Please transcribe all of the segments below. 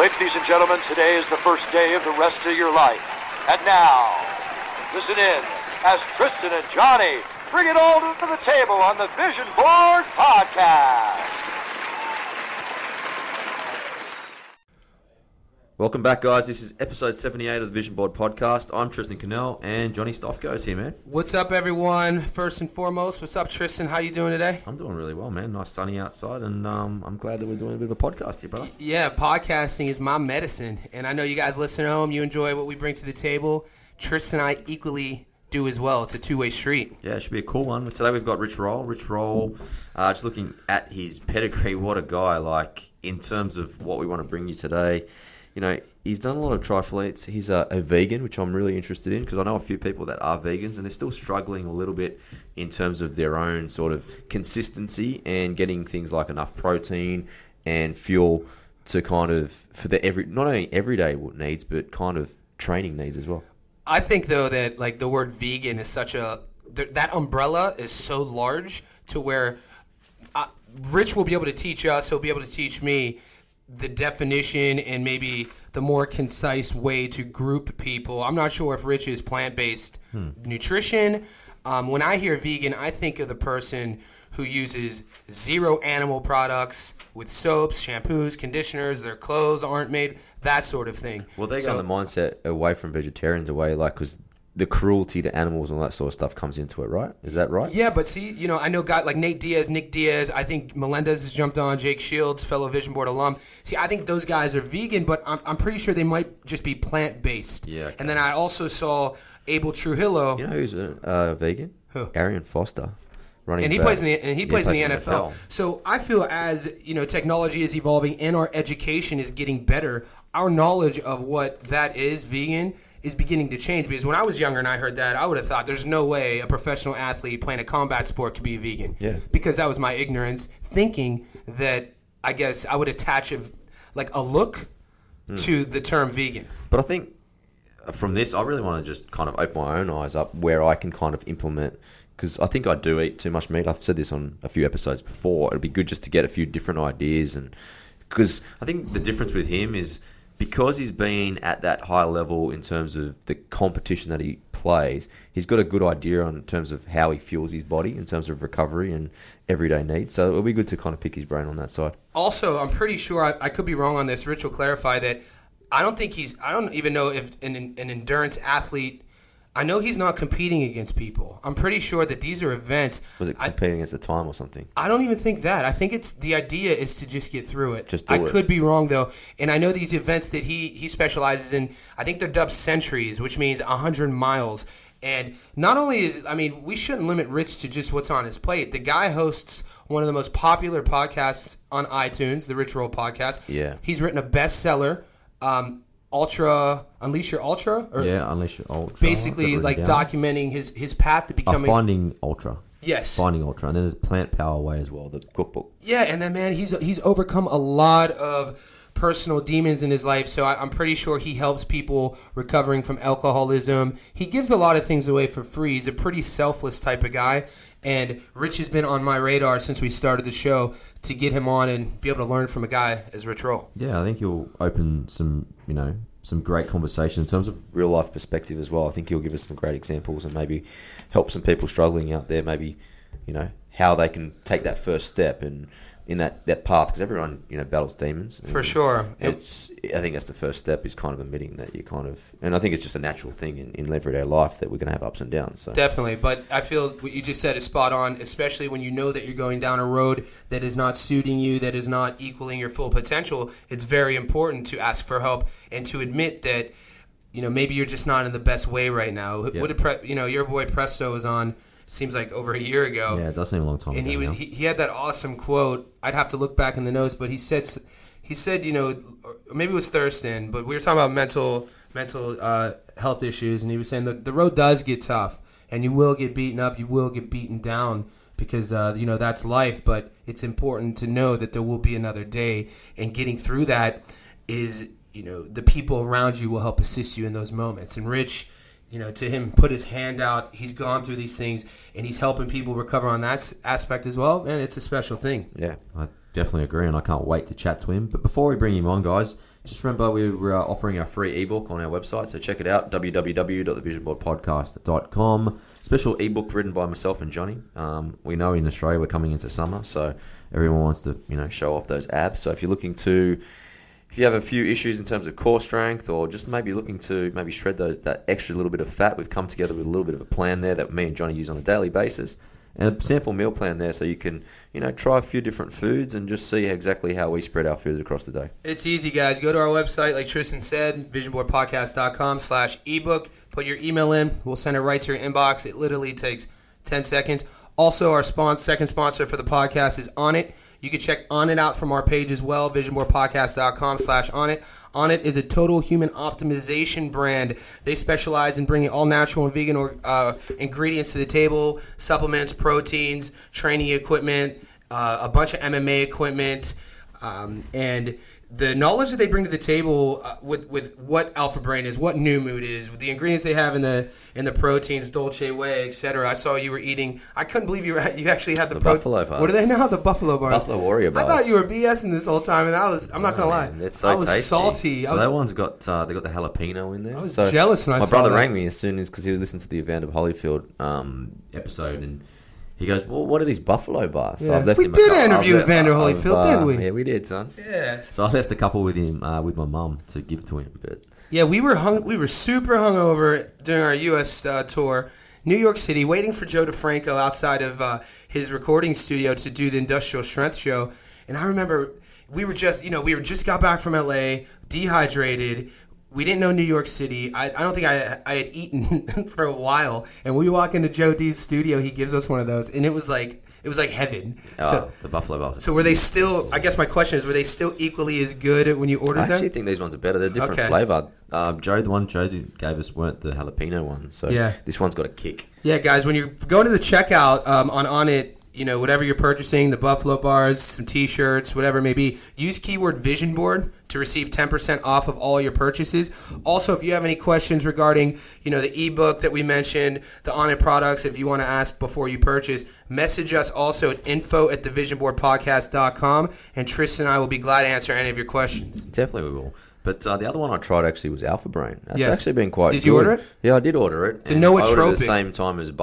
Ladies and gentlemen, today is the first day of the rest of your life. And now, listen in as Tristan and Johnny bring it all to the table on the Vision Board Podcast. Welcome back, guys. This is episode 78 of the Vision Board Podcast. I'm Tristan Cannell, and Johnny Stoffgo's here, man. What's up, everyone? First and foremost, what's up, Tristan? How you doing today? I'm doing really well, man. Nice sunny outside, and I'm glad that we're doing a bit of a podcast here, brother. Yeah, podcasting is my medicine, and I know you guys listen at home. You enjoy what we bring to the table. Tristan and I equally do as well. It's a two-way street. Yeah, it should be a cool one. Today we've got Rich Roll. Rich Roll, just looking at his pedigree, what a guy. Like, in terms of what we want to bring you today, you know, he's done a lot of triathletes. He's a vegan, which I'm really interested in because I know a few people that are vegans and they're still struggling a little bit in terms of their own sort of consistency and getting things like enough protein and fuel to kind of, for the not only everyday needs, but kind of training needs as well. I think, though, that like the word vegan is such that umbrella is so large to where Rich will be able to teach us, he'll be able to teach me the definition and maybe the more concise way to group people. I'm not sure if Rich is plant-based nutrition. When I hear vegan, I think of the person who uses zero animal products with soaps, shampoos, conditioners, their clothes aren't made, that sort of thing. Well, they got the mindset away from vegetarians because the cruelty to animals and all that sort of stuff comes into it, right? Is that right? Yeah, but see, you know, I know guys like Nick Diaz, I think Melendez has jumped on, Jake Shields, fellow Vision Board alum. See, I think those guys are vegan, but I'm pretty sure they might just be plant-based. Yeah. Okay. And then I also saw Abel Trujillo. You know who's vegan? Who? Arian Foster. And he plays in the NFL. So I feel as, you know, technology is evolving and our education is getting better, our knowledge of what that is, vegan, is beginning to change. Because when I was younger and I heard that, I would have thought there's no way a professional athlete playing a combat sport could be vegan. Yeah. Because that was my ignorance, thinking that I guess I would attach a look to the term vegan. But I think from this, I really want to just kind of open my own eyes up where I can kind of implement, because I think I do eat too much meat. I've said this on a few episodes before. It'd be good just to get a few different ideas, and because I think the difference with him is because he's been at that high level in terms of the competition that he plays, he's got a good idea in terms of how he fuels his body in terms of recovery and everyday needs. So it'll be good to kind of pick his brain on that side. Also, I'm pretty sure, I could be wrong on this, Rich will clarify that, I don't even know if an endurance athlete, I know he's not competing against people. I'm pretty sure that these are events. Was it competing against the time or something? I don't even think that. I think it's the idea is to just get through it. Just do it. I could be wrong, though. And I know these events that he specializes in, I think they're dubbed centuries, which means 100 miles. And not only we shouldn't limit Rich to just what's on his plate. The guy hosts one of the most popular podcasts on iTunes, the Rich Roll Podcast. Yeah. He's written a bestseller, Unleash Your Ultra? Unleash Your Ultra. Basically, documenting his path to becoming... Finding Ultra. Yes. Finding Ultra. And then there's Plant Power Way as well, the cookbook. Yeah, and then, man, he's overcome a lot of personal demons in his life, so I'm pretty sure he helps people recovering from alcoholism. He gives a lot of things away for free. He's a pretty selfless type of guy, and Rich has been on my radar since we started the show to get him on and be able to learn from a guy as Rich Roll. Yeah, I think he'll open some great conversation in terms of real life perspective as well. I think he'll give us some great examples and maybe help some people struggling out there, maybe, you know, how they can take that first step and in that path, because everyone, you know, battles demons. For sure. I think that's the first step, is kind of admitting that you kind of, and I think it's just a natural thing in everyday life that we're going to have ups and downs. So. Definitely, but I feel what you just said is spot on, especially when you know that you're going down a road that is not suiting you, that is not equaling your full potential. It's very important to ask for help and to admit that, you know, maybe you're just not in the best way right now. Yeah. What did your boy Presto was on? Seems like over a year ago. Yeah, it does seem a long time and ago. He had that awesome quote. I'd have to look back in the notes, but he said, you know, maybe it was Thurston, but we were talking about mental health issues, and he was saying that the road does get tough, and you will get beaten up, you will get beaten down, because you know, that's life. But it's important to know that there will be another day, and getting through that is, you know, the people around you will help assist you in those moments. And Rich, you know, to him, put his hand out. He's gone through these things, and he's helping people recover on that aspect as well. Man, it's a special thing. Yeah, definitely agree, and I can't wait to chat to him. But before we bring him on, guys, just remember we're offering our free ebook on our website, so check it out, www.thevisionboardpodcast.com. Special ebook written by myself and Johnny. We know in Australia we're coming into summer, so everyone wants to show off those abs. So if you have a few issues in terms of core strength, or just maybe looking to shred that extra little bit of fat, we've come together with a little bit of a plan there that me and Johnny use on a daily basis. And a sample meal plan there, so you can, try a few different foods and just see exactly how we spread our foods across the day. It's easy, guys. Go to our website, like Tristan said, visionboardpodcast.com/ebook. Put your email in. We'll send it right to your inbox. It literally takes 10 seconds. Also, our second sponsor for the podcast is Onnit. You can check Onnit out from our page as well, visionboardpodcast.com/Onnit. Onnit is a total human optimization brand. They specialize in bringing all natural and vegan ingredients to the table, supplements, proteins, training equipment, a bunch of MMA equipment, and the knowledge that they bring to the table with what Alpha Brain is, what New Mood is, with the ingredients they have in the proteins, Dolce Whey, etc. I saw you were eating. I couldn't believe you actually had the Buffalo bars. What are they now? The Buffalo bars. Buffalo Warrior bars. I thought you were BSing this whole time, and I'm not gonna lie. It's so I was tasty. salty. So that one's got they got the jalapeno in there. I was jealous when I saw that. My brother rang me as soon as, because he was listening to the Evander Holyfield episode, and he goes, "Well, what are these Buffalo bars?" So I've left we him did interview Evander Holyfield, didn't we? Yeah, we did, son. Yeah. So I left a couple with him, with my mum, to give to him. But yeah, we were super hungover during our U.S. Tour, New York City, waiting for Joe DeFranco outside of his recording studio to do the Industrial Strength show. And I remember we were just got back from L.A., dehydrated. We didn't know New York City. I don't think I had eaten for a while. And we walk into Joe D's studio. He gives us one of those, and it was like heaven. The Buffalo bars. So were they still? I guess my question is, were they still equally as good when you ordered them? I actually think these ones are better. They're different flavor. The one Joe gave us weren't the jalapeno ones. So this one's got a kick. Yeah, guys, when you go to the checkout on Onnit, whatever you're purchasing, the Buffalo bars, some T-shirts, whatever it may be, use keyword Vision Board to receive 10% off of all your purchases. Also, if you have any questions regarding, the ebook that we mentioned, the Onnit products, if you want to ask before you purchase, message us also at info@thevisionboardpodcast.com, and Tristan and I will be glad to answer any of your questions. Definitely we will. But the other one I tried actually was Alpha Brain. That's actually been quite good. Did you order it? Yeah, I did order it. To know what I ordered it at tropic. the same time as the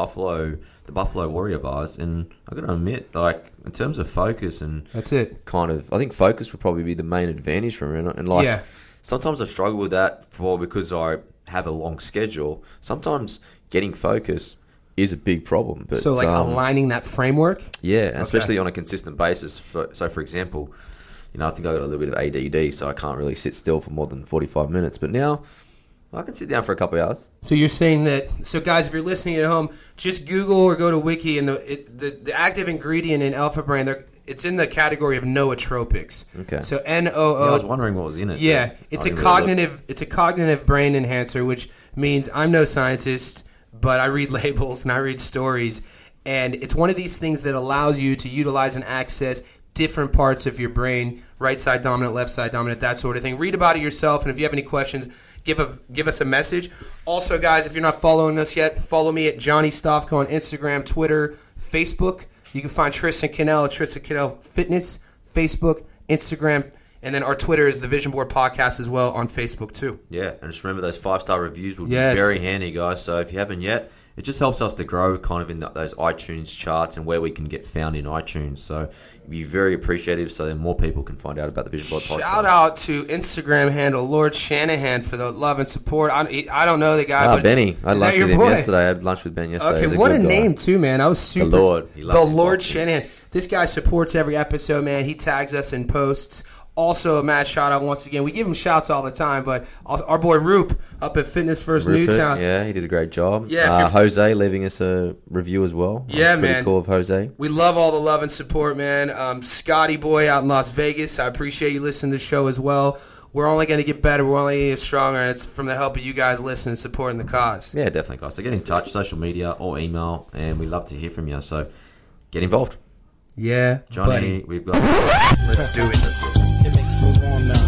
Buffalo Warrior bars, and I got to admit, like, in terms of focus and that's it. I think focus would probably be the main advantage for me. And sometimes I struggle with that because I have a long schedule. Sometimes getting focus is a big problem. But, so aligning that framework? Yeah, and especially on a consistent basis. So for example, I think I got a little bit of ADD, so I can't really sit still for more than 45 minutes. But now I can sit down for a couple of hours. So you're saying that? So guys, if you're listening at home, just Google or go to Wiki, and the active ingredient in Alpha Brain, it's in the category of nootropics. Okay. So NOO. Yeah, I was wondering what was in it. Yeah, it's a cognitive brain enhancer, which means I'm no scientist, but I read labels and I read stories, and it's one of these things that allows you to utilize and access different parts of your brain, right side dominant, left side dominant, that sort of thing. Read about it yourself, and if you have any questions, give us a message. Also, guys, if you're not following us yet, follow me at Johnny Stavko on Instagram, Twitter, Facebook. You can find Tristan Cannell at Tristan Cannell Fitness, Facebook, Instagram, and then our Twitter is the Vision Board Podcast as well on Facebook too. Yeah, and just remember those 5-star reviews would be very handy, guys. So if you haven't yet, it just helps us to grow kind of in those iTunes charts and where we can get found in iTunes. So it'd be very appreciative so then more people can find out about the Vision Board Podcast. Shout out to Instagram handle Lord Shanahan for the love and support. I don't know the guy, but Benny. I had lunch with him yesterday. I had lunch with Ben yesterday. Okay, what a name too, man. I was super. The Lord. The Lord Shanahan. This guy supports every episode, man. He tags us in posts. Also, a mad shout out once again. We give him shouts all the time, but our boy Roop up at Fitness First Newtown. Yeah, he did a great job. Yeah, Jose leaving us a review as well. Yeah, man. Pretty cool of Jose. We love all the love and support, man. Scotty boy out in Las Vegas. I appreciate you listening to the show as well. We're only going to get better. We're only going to get stronger, and it's from the help of you guys listening and supporting the cause. Yeah, definitely, guys. So get in touch, social media or email, and we love to hear from you. So get involved. Yeah, Johnny, buddy. we've got. Let's do it. It makes for warm now.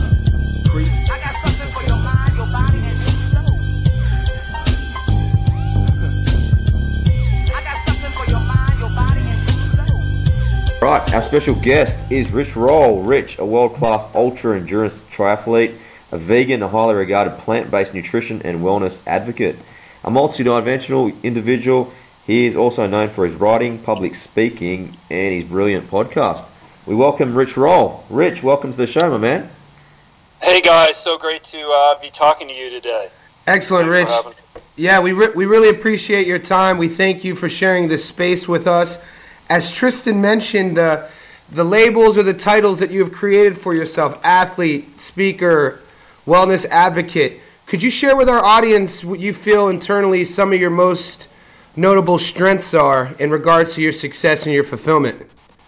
I got something for your mind, your body, and your soul. I got something for your mind, your body, and your soul. Right, our special guest is Rich Roll. Rich, a world-class ultra-endurance triathlete, a vegan, a highly regarded plant-based nutrition and wellness advocate. A multi-dimensional individual, he is also known for his writing, public speaking, and his brilliant podcast. We welcome Rich Roll. Rich, welcome to the show, my man. Hey guys, so great to be talking to you today. Excellent, Thanks Rich. Yeah, we really appreciate your time. We thank you for sharing this space with us. As Tristan mentioned, the labels or the titles that you have created for yourself, athlete, speaker, wellness advocate, could you share with our audience what you feel internally some of your most notable strengths are in regards to your success and your fulfillment?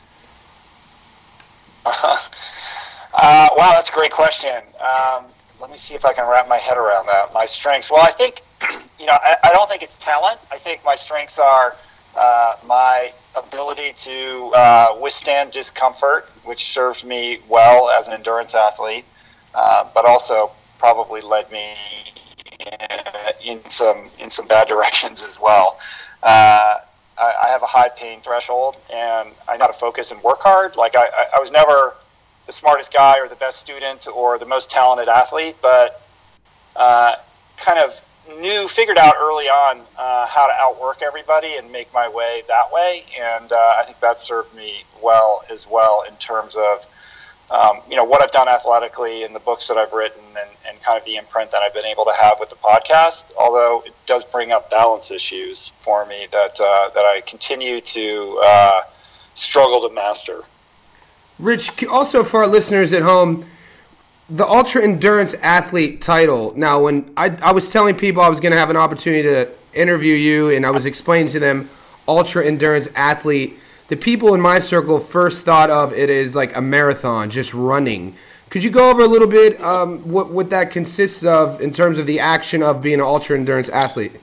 Wow, that's a great question. Let me see if I can wrap my head around that. My strengths. Well, I think, I don't think it's talent. I think my strengths are my ability to withstand discomfort, which served me well as an endurance athlete, but also probably led me in some bad directions as well. I have a high pain threshold, and I know how to focus and work hard. Like I was never the smartest guy or the best student or the most talented athlete, but kind of figured out early on how to outwork everybody and make my way that way. And I think that served me well as well in terms of, what I've done athletically and the books that I've written and kind of the imprint that I've been able to have with the podcast, although it does bring up balance issues for me that I continue to struggle to master. Rich, also for our listeners at home, the Ultra Endurance Athlete title. Now, when I was telling people I was going to have an opportunity to interview you and I was explaining to them Ultra Endurance Athlete, the people in my circle first thought of it as like a marathon, just running. Could you go over a little bit what that consists of in terms of the action of being an Ultra Endurance Athlete?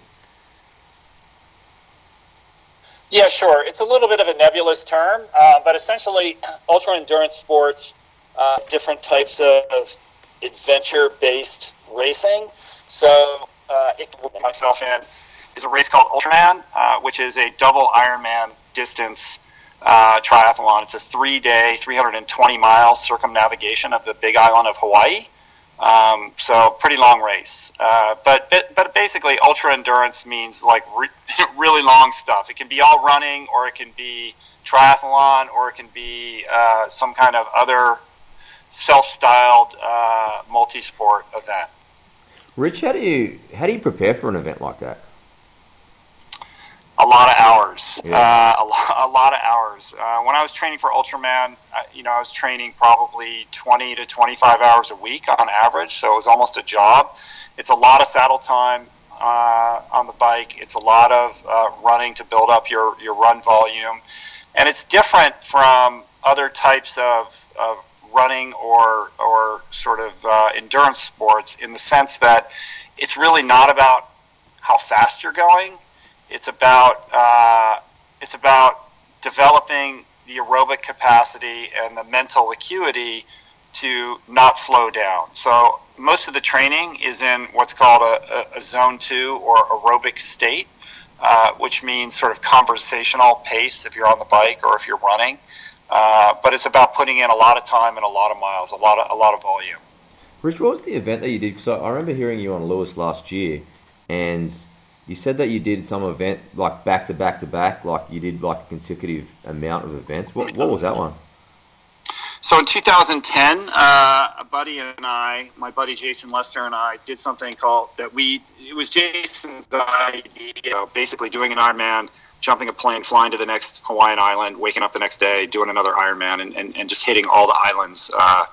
Yeah, sure. It's a little bit of a nebulous term, but essentially ultra endurance sports, different types of adventure-based racing. So myself in is a race called Ultraman, which is a double Ironman distance triathlon. It's a 3-day, 320-mile circumnavigation of the Big Island of Hawaii. So pretty long race. But basically, ultra endurance means like really long stuff. It can be all running, or it can be triathlon, or it can be some kind of other self-styled multi-sport event. Rich, how do you prepare for an event like that? A lot of hours. Yeah. A lot of hours. When I was training for Ultraman, I was training probably 20 to 25 hours a week on average, so it was almost a job. It's a lot of saddle time on the bike. It's a lot of running to build up your run volume. And it's different from other types of running or sort of endurance sports in the sense that it's really not about how fast you're going. It's about developing the aerobic capacity and the mental acuity to not slow down. So most of the training is in what's called a zone 2 or aerobic state, which means sort of conversational pace if you're on the bike or if you're running. But it's about putting in a lot of time and a lot of miles, a lot of volume. Rich, what was the event that you did? Because I remember hearing you on Lewis last year, and you said that you did some event like back to back to back, like you did like a consecutive amount of events. What was that one? So in 2010, a buddy and I, my buddy Jason Lester and I, did something called it was Jason's idea, basically doing an Ironman, jumping a plane, flying to the next Hawaiian island, waking up the next day, doing another Ironman, and just hitting all the islands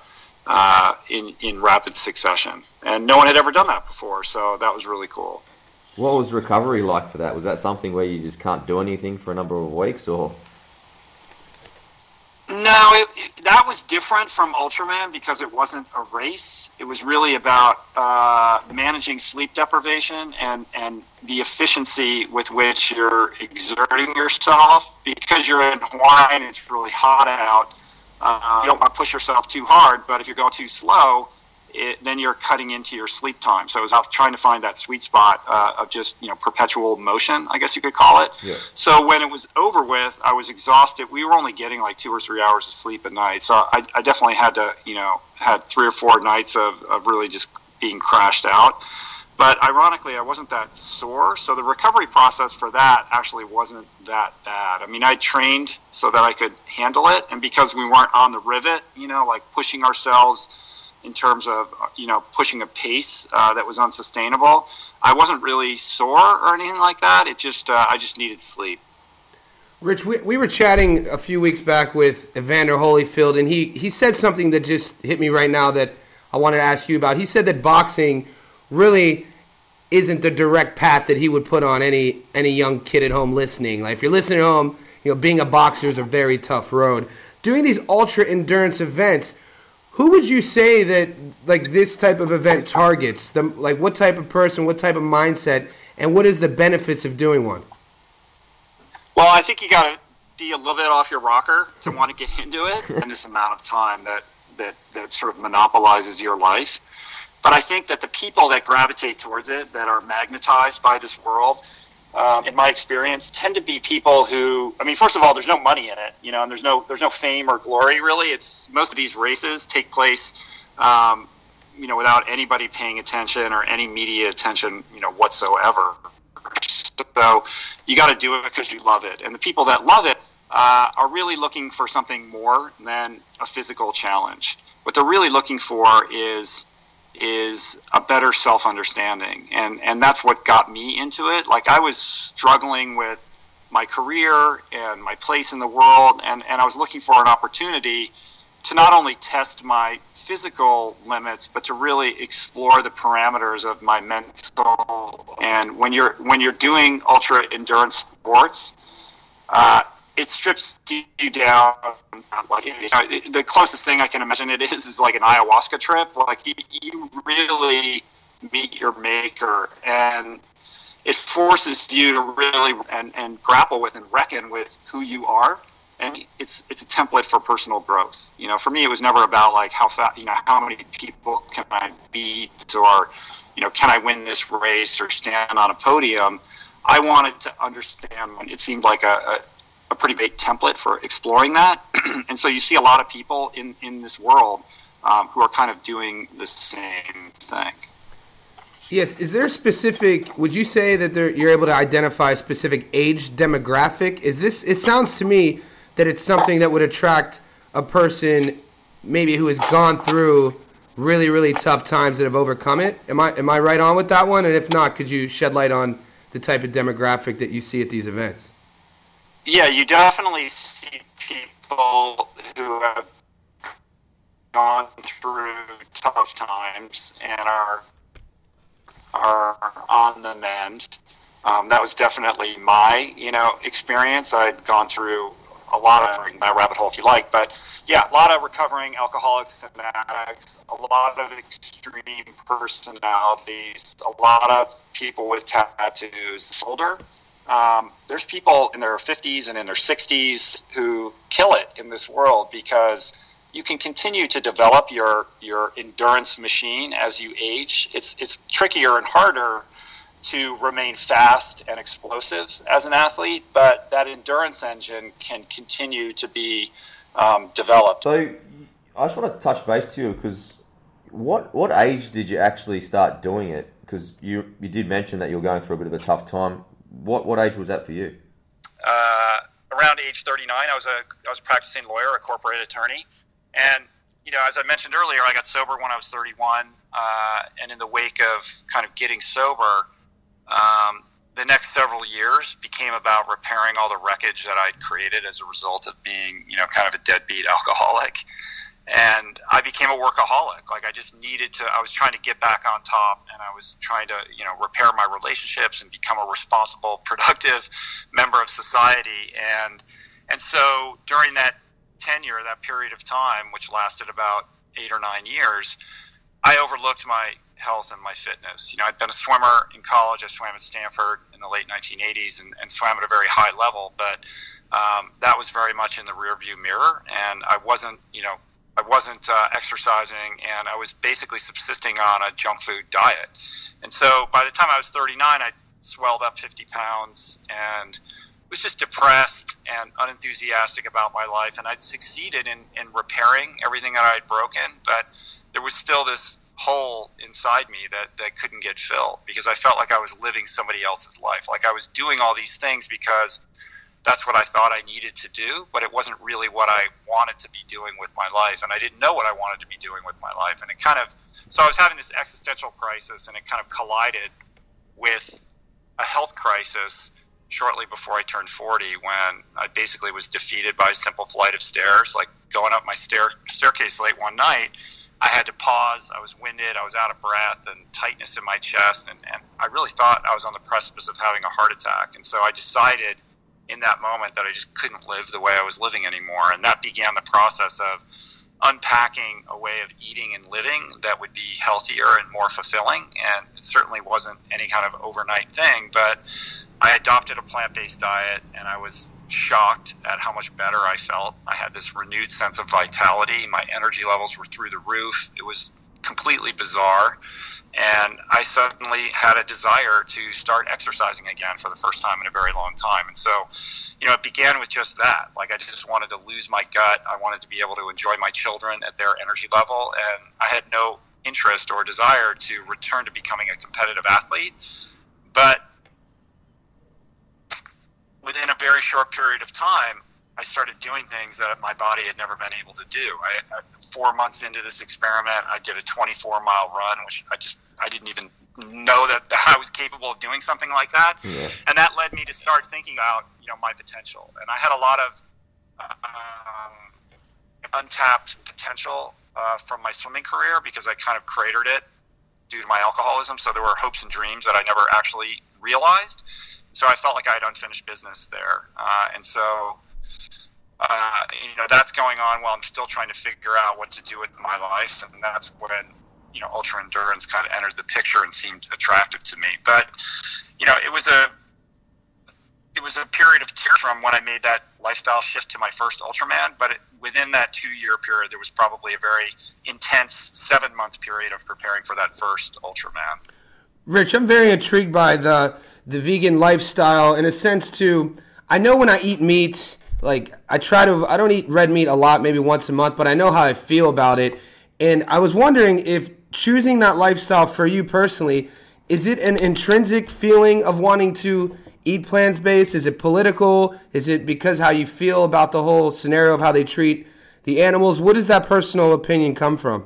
in rapid succession. And no one had ever done that before, so that was really cool. What was recovery like for that? Was that something where you just can't do anything for a number of weeks, or? No, that was different from Ultraman because it wasn't a race. It was really about managing sleep deprivation and the efficiency with which you're exerting yourself. Because you're in Hawaii and it's really hot out, you don't want to push yourself too hard, but if you're going too slow, then you're cutting into your sleep time. So I was out trying to find that sweet spot of just, perpetual motion, I guess you could call it. Yeah. So when it was over with, I was exhausted. We were only getting like 2 or 3 hours of sleep a night. So I definitely had to, had 3 or 4 nights of really just being crashed out. But ironically, I wasn't that sore, so the recovery process for that actually wasn't that bad. I mean, I trained so that I could handle it, and because we weren't on the rivet, like pushing ourselves in terms of, pushing a pace that was unsustainable, I wasn't really sore or anything like that. It just, I just needed sleep. Rich, we were chatting a few weeks back with Evander Holyfield, and he said something that just hit me right now that I wanted to ask you about. He said that boxing really isn't the direct path that he would put on any young kid at home listening. Like, if you're listening at home, being a boxer is a very tough road. Doing these ultra endurance events, who would you say that like this type of event targets? Like, what type of person, what type of mindset, and what is the benefits of doing one? Well, I think you got to be a little bit off your rocker to want to get into it. And this amount of time that sort of monopolizes your life. But I think that the people that gravitate towards it, that are magnetized by this world, in my experience, tend to be people who, I mean, first of all, there's no money in it, and there's no fame or glory, really. It's most of these races take place, without anybody paying attention or any media attention, whatsoever. So you got to do it because you love it. And the people that love it are really looking for something more than a physical challenge. What they're really looking for is a better self-understanding. And that's what got me into it. Like, I was struggling with my career and my place in the world, and I was looking for an opportunity to not only test my physical limits, but to really explore the parameters of my mental. And when you're doing ultra endurance sports, it strips you down. Like, the closest thing I can imagine it is like an ayahuasca trip. Like, you really meet your maker, and it forces you to really and grapple with and reckon with who you are. And it's a template for personal growth. For me, it was never about like how fast, how many people can I beat, or, can I win this race or stand on a podium. I wanted to understand. It seemed like a pretty big template for exploring that. And so you see a lot of people in this world who are kind of doing the same thing. Yes. Is there would you say that you're able to identify a specific age demographic? It sounds to me that it's something that would attract a person maybe who has gone through really, really tough times and have overcome it. Am I right on with that one? And if not, could you shed light on the type of demographic that you see at these events? Yeah, you definitely see people who have gone through tough times and are on the mend. That was definitely my, experience. I'd gone through a lot of that rabbit hole, if you like, but yeah, a lot of recovering alcoholics and addicts, a lot of extreme personalities, a lot of people with tattoos. Older. There's people in their 50s and in their 60s who kill it in this world because you can continue to develop your endurance machine as you age. It's trickier and harder to remain fast and explosive as an athlete, but that endurance engine can continue to be developed. So I just want to touch base to you because what age did you actually start doing it? Because you did mention that you were going through a bit of a tough time. What age was that for you? Around age 39, I was a practicing lawyer, a corporate attorney, and as I mentioned earlier, I got sober when I was 31, and in the wake of kind of getting sober, the next several years became about repairing all the wreckage that I'd created as a result of being, kind of a deadbeat alcoholic. And I became a workaholic. Like, I was trying to get back on top, and I was trying to, repair my relationships and become a responsible, productive member of society. And so during that tenure, that period of time, which lasted about 8 or 9 years, I overlooked my health and my fitness. I'd been a swimmer in college. I swam at Stanford in the late 1980s and swam at a very high level, but that was very much in the rearview mirror, and I wasn't, I wasn't exercising, and I was basically subsisting on a junk food diet. And so by the time I was 39, I swelled up 50 pounds and was just depressed and unenthusiastic about my life. And I'd succeeded in repairing everything that I'd broken, but there was still this hole inside me that couldn't get filled, because I felt like I was living somebody else's life. Like I was doing all these things because that's what I thought I needed to do, but it wasn't really what I wanted to be doing with my life. And I didn't know what I wanted to be doing with my life. And so I was having this existential crisis, and it kind of collided with a health crisis shortly before I turned 40, when I basically was defeated by a simple flight of stairs. Like going up my staircase late one night, I had to pause. I was winded. I was out of breath and tightness in my chest. And I really thought I was on the precipice of having a heart attack. And so I decided in that moment that I just couldn't live the way I was living anymore. And that began the process of unpacking a way of eating and living that would be healthier and more fulfilling. And it certainly wasn't any kind of overnight thing, but I adopted a plant-based diet, and I was shocked at how much better I felt. I had this renewed sense of vitality. My energy levels were through the roof. It was completely bizarre. And I suddenly had a desire to start exercising again for the first time in a very long time. And so, it began with just that. Like, I just wanted to lose my gut. I wanted to be able to enjoy my children at their energy level. And I had no interest or desire to return to becoming a competitive athlete. But within a very short period of time, I started doing things that my body had never been able to do. 4 months into this experiment, I did a 24-mile run, which I didn't even know that I was capable of doing something like that. Yeah. And that led me to start thinking about, my potential. And I had a lot of untapped potential from my swimming career, because I kind of cratered it due to my alcoholism. So there were hopes and dreams that I never actually realized. So I felt like I had unfinished business there. And so that's going on while I'm still trying to figure out what to do with my life. And that's when, ultra endurance kind of entered the picture and seemed attractive to me. But, it was a period of tears from when I made that lifestyle shift to my first Ultraman. But within that 2-year period, there was probably a very intense 7-month period of preparing for that first Ultraman. Rich, I'm very intrigued by the vegan lifestyle, in a sense too. I know when I eat meat, like I don't eat red meat a lot, maybe once a month, but I know how I feel about it. And I was wondering if choosing that lifestyle for you personally, is it an intrinsic feeling of wanting to eat plant-based? Is it political? Is it because how you feel about the whole scenario of how they treat the animals? What does that personal opinion come from?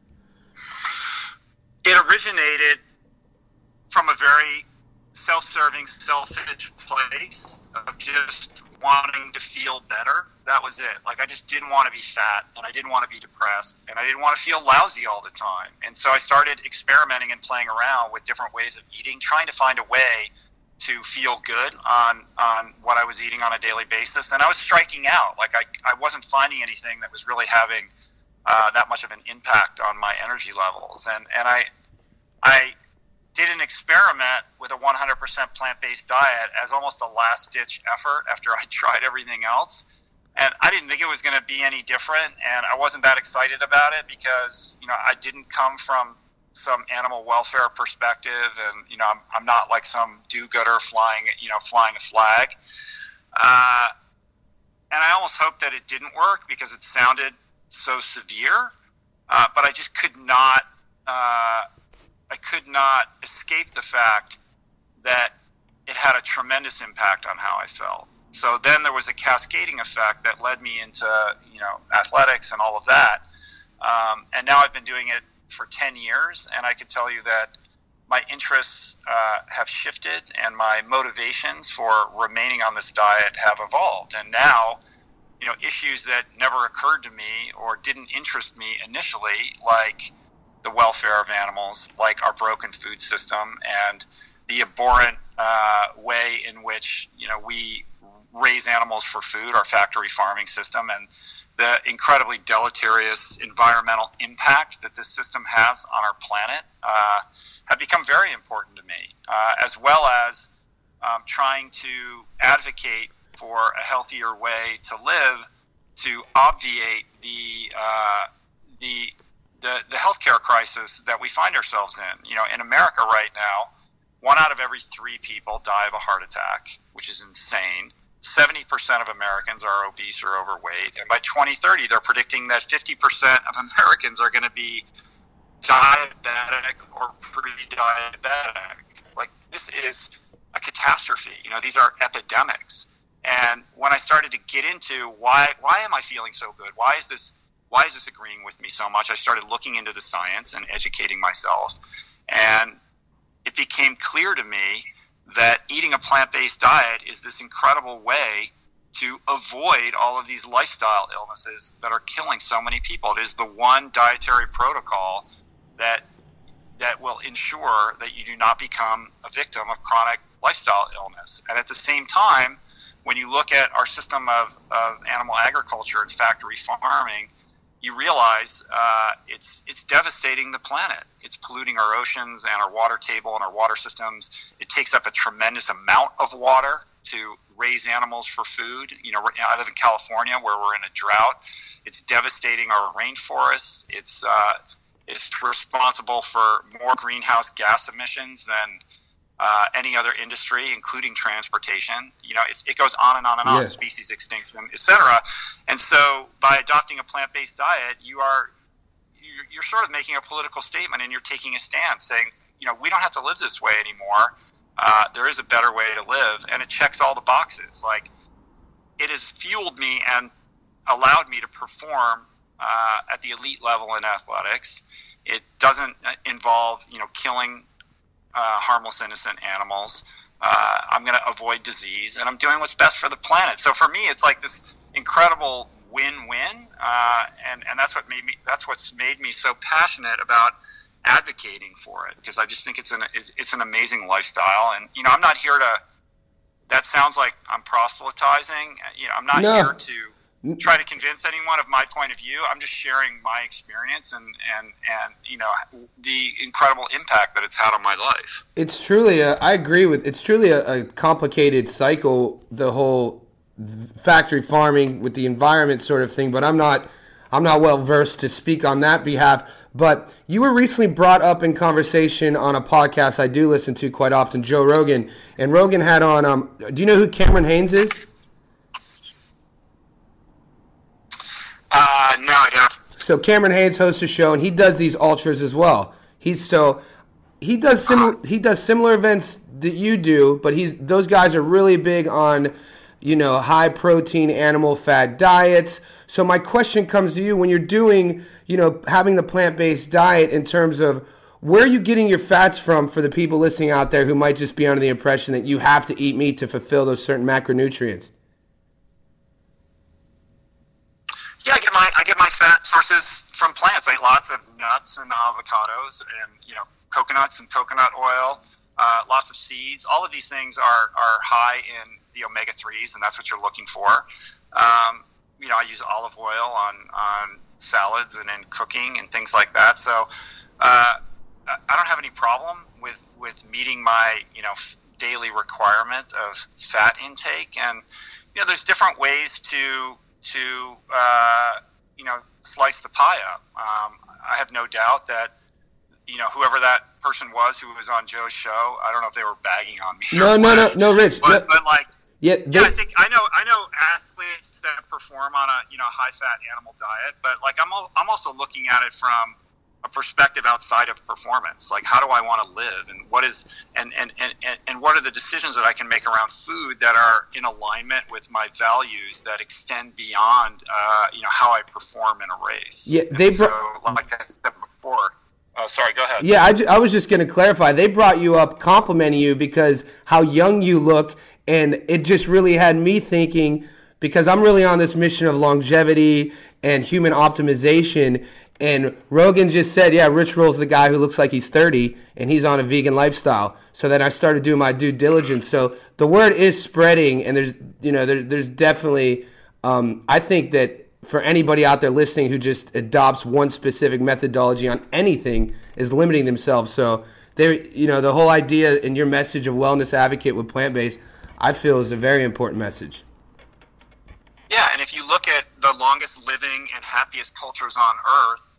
It originated from a very self-serving, selfish place of just wanting to feel better. That was it. Like, I just didn't want to be fat, and I didn't want to be depressed, and I didn't want to feel lousy all the time. And so I started experimenting and playing around with different ways of eating, trying to find a way to feel good on what I was eating on a daily basis. And I was striking out. Like, I wasn't finding anything that was really having that much of an impact on my energy levels. And I did an experiment with a 100% plant-based diet as almost a last-ditch effort after I tried everything else. And I didn't think it was going to be any different, and I wasn't that excited about it because, I didn't come from some animal welfare perspective, and, I'm not like some do-gooder flying a flag. And I almost hoped that it didn't work because it sounded so severe, but I just could not escape the fact that it had a tremendous impact on how I felt. So then there was a cascading effect that led me into, athletics and all of that. And now I've been doing it for 10 years, and I can tell you that my interests have shifted, and my motivations for remaining on this diet have evolved. And now, issues that never occurred to me or didn't interest me initially, like the welfare of animals, like our broken food system and the abhorrent way in which, we raise animals for food, our factory farming system, and the incredibly deleterious environmental impact that this system has on our planet have become very important to me, as well as trying to advocate for a healthier way to live to obviate the the healthcare crisis that we find ourselves in. In America right now, 1 out of every 3 people die of a heart attack, which is insane. 70% of Americans are obese or overweight, and by 2030, they're predicting that 50% of Americans are going to be diabetic or pre-diabetic. Like, this is a catastrophe. These are epidemics. And when I started to get into why am I feeling so good? Why is this agreeing with me so much? I started looking into the science and educating myself, and it became clear to me that eating a plant-based diet is this incredible way to avoid all of these lifestyle illnesses that are killing so many people. It is the one dietary protocol that will ensure that you do not become a victim of chronic lifestyle illness. And at the same time, when you look at our system of animal agriculture and factory farming, you realize it's devastating the planet. It's polluting our oceans and our water table and our water systems. It takes up a tremendous amount of water to raise animals for food. I live in California where we're in a drought. It's devastating our rainforests. It's responsible for more greenhouse gas emissions than any other industry, including transportation. It goes on and on and on, species extinction, etc. And so by adopting a plant-based diet, you're sort of making a political statement, and you're taking a stand saying, we don't have to live this way anymore. There is a better way to live, and it checks all the boxes. Like, it has fueled me and allowed me to perform at the elite level in athletics. It doesn't involve, killing harmless, innocent animals. I'm going to avoid disease, and I'm doing what's best for the planet. So for me, it's like this incredible win-win, and that's what's made me so passionate about advocating for it, because I just think it's an amazing lifestyle. And I'm not here to. That sounds like I'm proselytizing. I'm not here to try to convince anyone of my point of view. I'm just sharing my experience and the incredible impact that it's had on my life. It's truly I agree with. It's truly a complicated cycle, the whole factory farming with the environment sort of thing. But I'm not well versed to speak on that behalf. But you were recently brought up in conversation on a podcast I do listen to quite often, Joe Rogan, and Rogan had on. Do you know who Cameron Hanes is? No, I don't. So Cameron Hanes hosts a show, and he does these ultras as well. He does similar events that you do, but those guys are really big on, high protein animal fat diets. So my question comes to you, when you're doing, having the plant-based diet, in terms of where are you getting your fats from, for the people listening out there who might just be under the impression that you have to eat meat to fulfill those certain macronutrients? Yeah, I get my fat sources from plants. I eat lots of nuts and avocados, and coconuts and coconut oil, lots of seeds. All of these things are high in the omega-3s, and that's what you're looking for. I use olive oil on salads and in cooking and things like that. So I don't have any problem with meeting my daily requirement of fat intake. And there's different ways to slice the pie up. I have no doubt that whoever that person was who was on Joe's show, I don't know if they were bagging on me. No, Rich. But like, I think I know athletes that perform on a high fat animal diet, but like I'm also looking at it from a perspective outside of performance. Like, how do I want to live, and what is and what are the decisions that I can make around food that are in alignment with my values that extend beyond how I perform in a race. Yeah, like I said before. Sorry, go ahead. Yeah, I was just going to clarify. They brought you up complimenting you because how young you look, and it just really had me thinking, because I'm really on this mission of longevity and human optimization. And Rogan just said, yeah, Rich Roll's the guy who looks like he's 30, and he's on a vegan lifestyle. So then I started doing my due diligence. So the word is spreading, and there's definitely, I think that for anybody out there listening who just adopts one specific methodology on anything is limiting themselves. So the whole idea in your message of wellness advocate with plant-based, I feel is a very important message. Yeah, and if you look at the longest living and happiest cultures on Earth,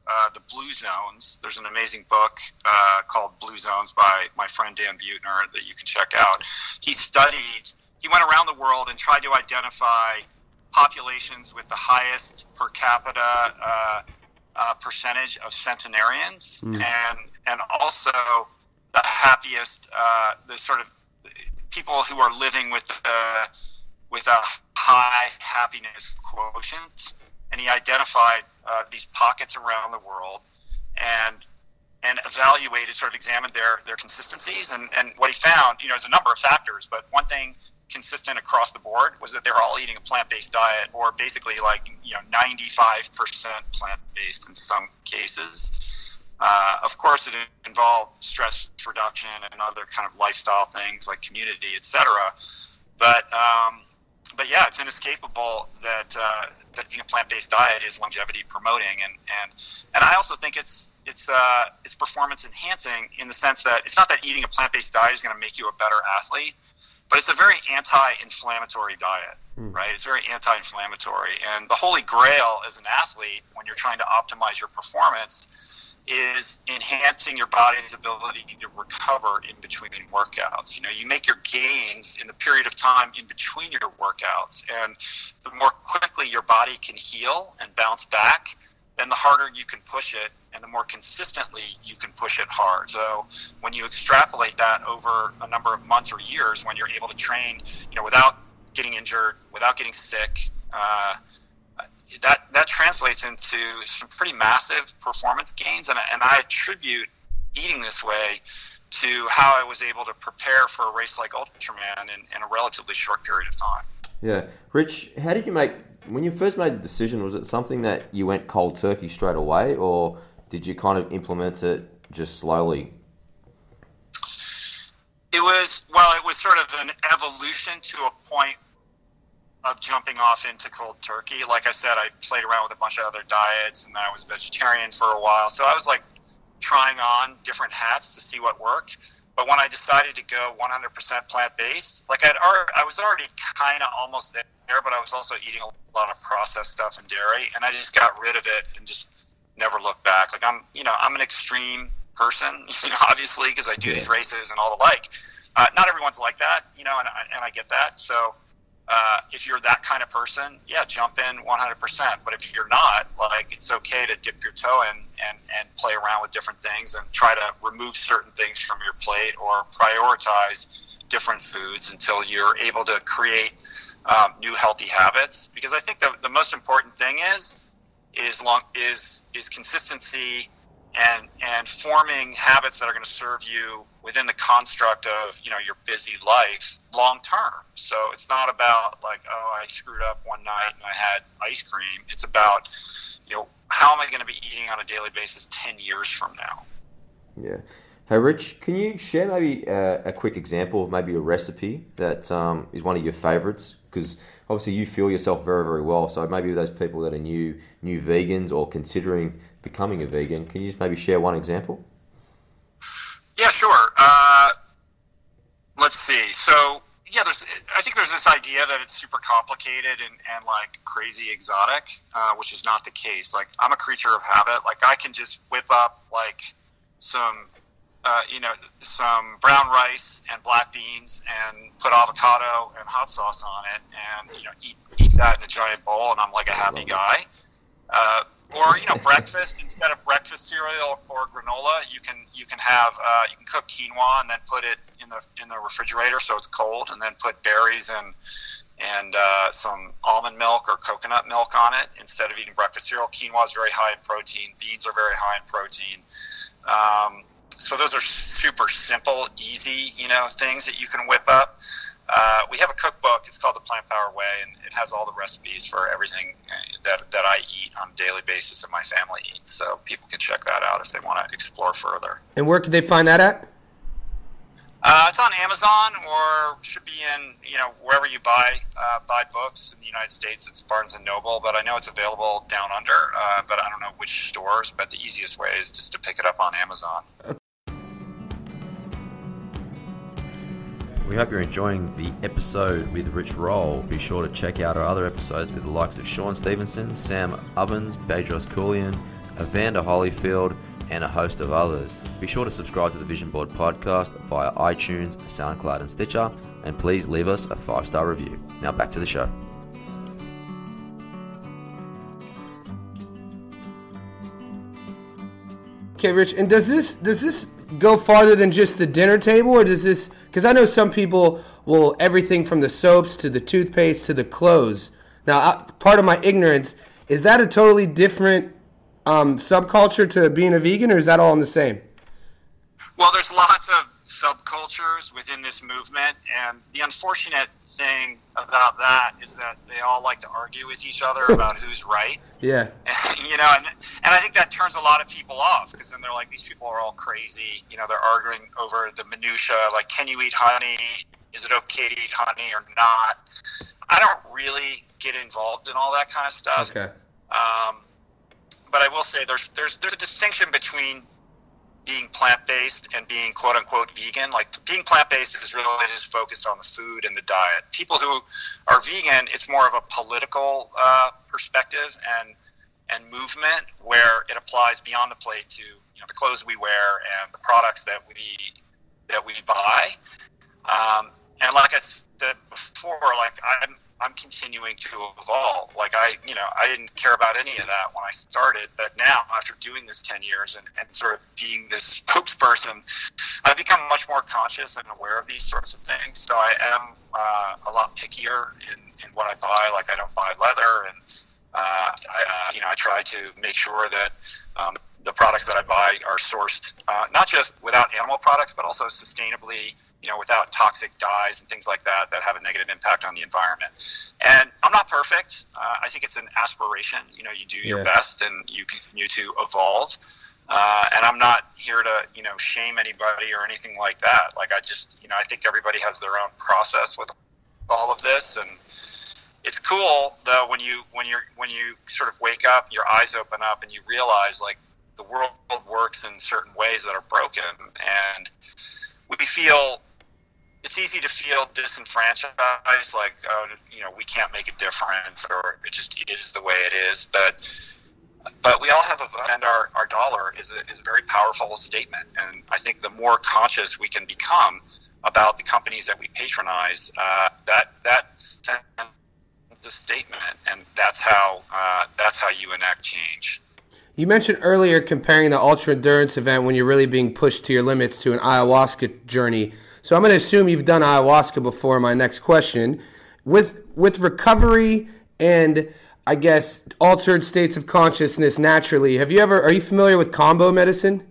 the Blue Zones. There's an amazing book called Blue Zones by my friend Dan Buettner that you can check out. He went around the world and tried to identify populations with the highest per capita percentage of centenarians, and also the happiest, the sort of people who are living with a high happiness quotient. And he identified these pockets around the world and evaluated, sort of examined their consistencies. And what he found, is a number of factors, but one thing consistent across the board was that they're all eating a plant-based diet, or basically 95% plant-based in some cases. Of course, it involved stress reduction and other kind of lifestyle things like community, etc. But yeah, it's inescapable that eating a plant-based diet is longevity promoting, and I also think it's performance enhancing in the sense that it's not that eating a plant-based diet is going to make you a better athlete, but it's a very anti-inflammatory diet, right? It's very anti-inflammatory, and the holy grail as an athlete when you're trying to optimize your performance is enhancing your body's ability to recover in between workouts. You make your gains in the period of time in between your workouts, and the more quickly your body can heal and bounce back, then the harder you can push it, and the more consistently you can push it hard. So when you extrapolate that over a number of months or years, when you're able to train, without getting injured, without getting sick, that translates into some pretty massive performance gains, and I attribute eating this way to how I was able to prepare for a race like Ultraman in a relatively short period of time. Yeah. Rich, how did you when you first made the decision, was it something that you went cold turkey straight away, or did you kind of implement it just slowly? It was sort of an evolution to a point of jumping off into cold turkey. Like I said, I played around with a bunch of other diets, and I was vegetarian for a while. So I was trying on different hats to see what worked. But when I decided to go 100% plant-based, I was already kind of almost there, but I was also eating a lot of processed stuff and dairy, and I just got rid of it and just never looked back. I'm an extreme person, obviously, because I do these races and all the like. Not everyone's like that, and I get that. So if you're that kind of person, yeah, jump in 100%. But if you're not, it's okay to dip your toe in and play around with different things and try to remove certain things from your plate or prioritize different foods until you're able to create new healthy habits. Because I think the most important thing is consistency and forming habits that are going to serve you within the construct of your busy life long term. So it's not about I screwed up one night and I had ice cream. It's about how am I going to be eating on a daily basis 10 years from now? Yeah. Hey Rich, can you share maybe a quick example of maybe a recipe that is one of your favorites? Because obviously you feel yourself very, very well. So maybe those people that are new vegans or considering becoming a vegan, can you just maybe share one example? Yeah, sure. Let's see. So, yeah, I think there's this idea that it's super complicated and crazy exotic, which is not the case. I'm a creature of habit. I can just whip up some brown rice and black beans and put avocado and hot sauce on it and eat that in a giant bowl, and I'm a happy guy. Or breakfast, instead of breakfast cereal or granola, you can cook quinoa and then put it in the refrigerator so it's cold, and then put berries and some almond milk or coconut milk on it instead of eating breakfast cereal. Quinoa is very high in protein. Beans are very high in protein. So those are super simple, easy, things that you can whip up. We have a cookbook. It's called The Plant Power Way, and it has all the recipes for everything that I eat on a daily basis and my family eats. So people can check that out if they want to explore further. And where can they find that at? It's on Amazon, or should be in wherever you buy books in the United States. It's Barnes and Noble, but I know it's available down under. But I don't know which stores. But the easiest way is just to pick it up on Amazon. We hope you're enjoying the episode with Rich Roll. Be sure to check out our other episodes with the likes of Sean Stevenson, Sam Ovens, Bedros Keuilian, Evander Holyfield, and a host of others. Be sure to subscribe to the Vision Board podcast via iTunes, SoundCloud, and Stitcher, and please leave us a 5-star review. Now back to the show. Okay, Rich, and does this go farther than just the dinner table, or does this? Because I know some people will everything from the soaps to the toothpaste to the clothes. Now, part of my ignorance, is that a totally different subculture to being a vegan, or is that all in the same? Well, there's lots of subcultures within this movement, and the unfortunate thing about that is that they all like to argue with each other about who's right. Yeah. And, and I think that turns a lot of people off, because then they're like, these people are all crazy. They're arguing over the minutia, like, can you eat honey? Is it okay to eat honey or not? I don't really get involved in all that kind of stuff. Okay. But I will say there's a distinction between being plant-based and being quote-unquote vegan. Like, being plant-based is really just focused on the food and the diet. People who are vegan, it's more of a political perspective and movement, where it applies beyond the plate to the clothes we wear and the products that we buy. And like I said before, like I'm continuing to evolve. Like I didn't care about any of that when I started, but now after doing this 10 years and sort of being this spokesperson, I've become much more conscious and aware of these sorts of things. So I am a lot pickier in what I buy. Like, I don't buy leather, and I try to make sure that the products that I buy are sourced not just without animal products, but also sustainably, without toxic dyes and things like that have a negative impact on the environment. And I'm not perfect. I think it's an aspiration. You do your best and you continue to evolve. And I'm not here to, shame anybody or anything like that. Like, I think everybody has their own process with all of this. And it's cool though when you sort of wake up, your eyes open up, and you realize, like, the world works in certain ways that are broken, and it's easy to feel disenfranchised, like, we can't make a difference, or it is the way it is. But we all have and our dollar is a very powerful statement, and I think the more conscious we can become about the companies that we patronize, that sends a statement, and that's how you enact change. You mentioned earlier comparing the ultra endurance event when you're really being pushed to your limits to an ayahuasca journey. So I'm going to assume you've done ayahuasca before. My next question, with recovery and, I guess, altered states of consciousness naturally, are you familiar with Kambo medicine?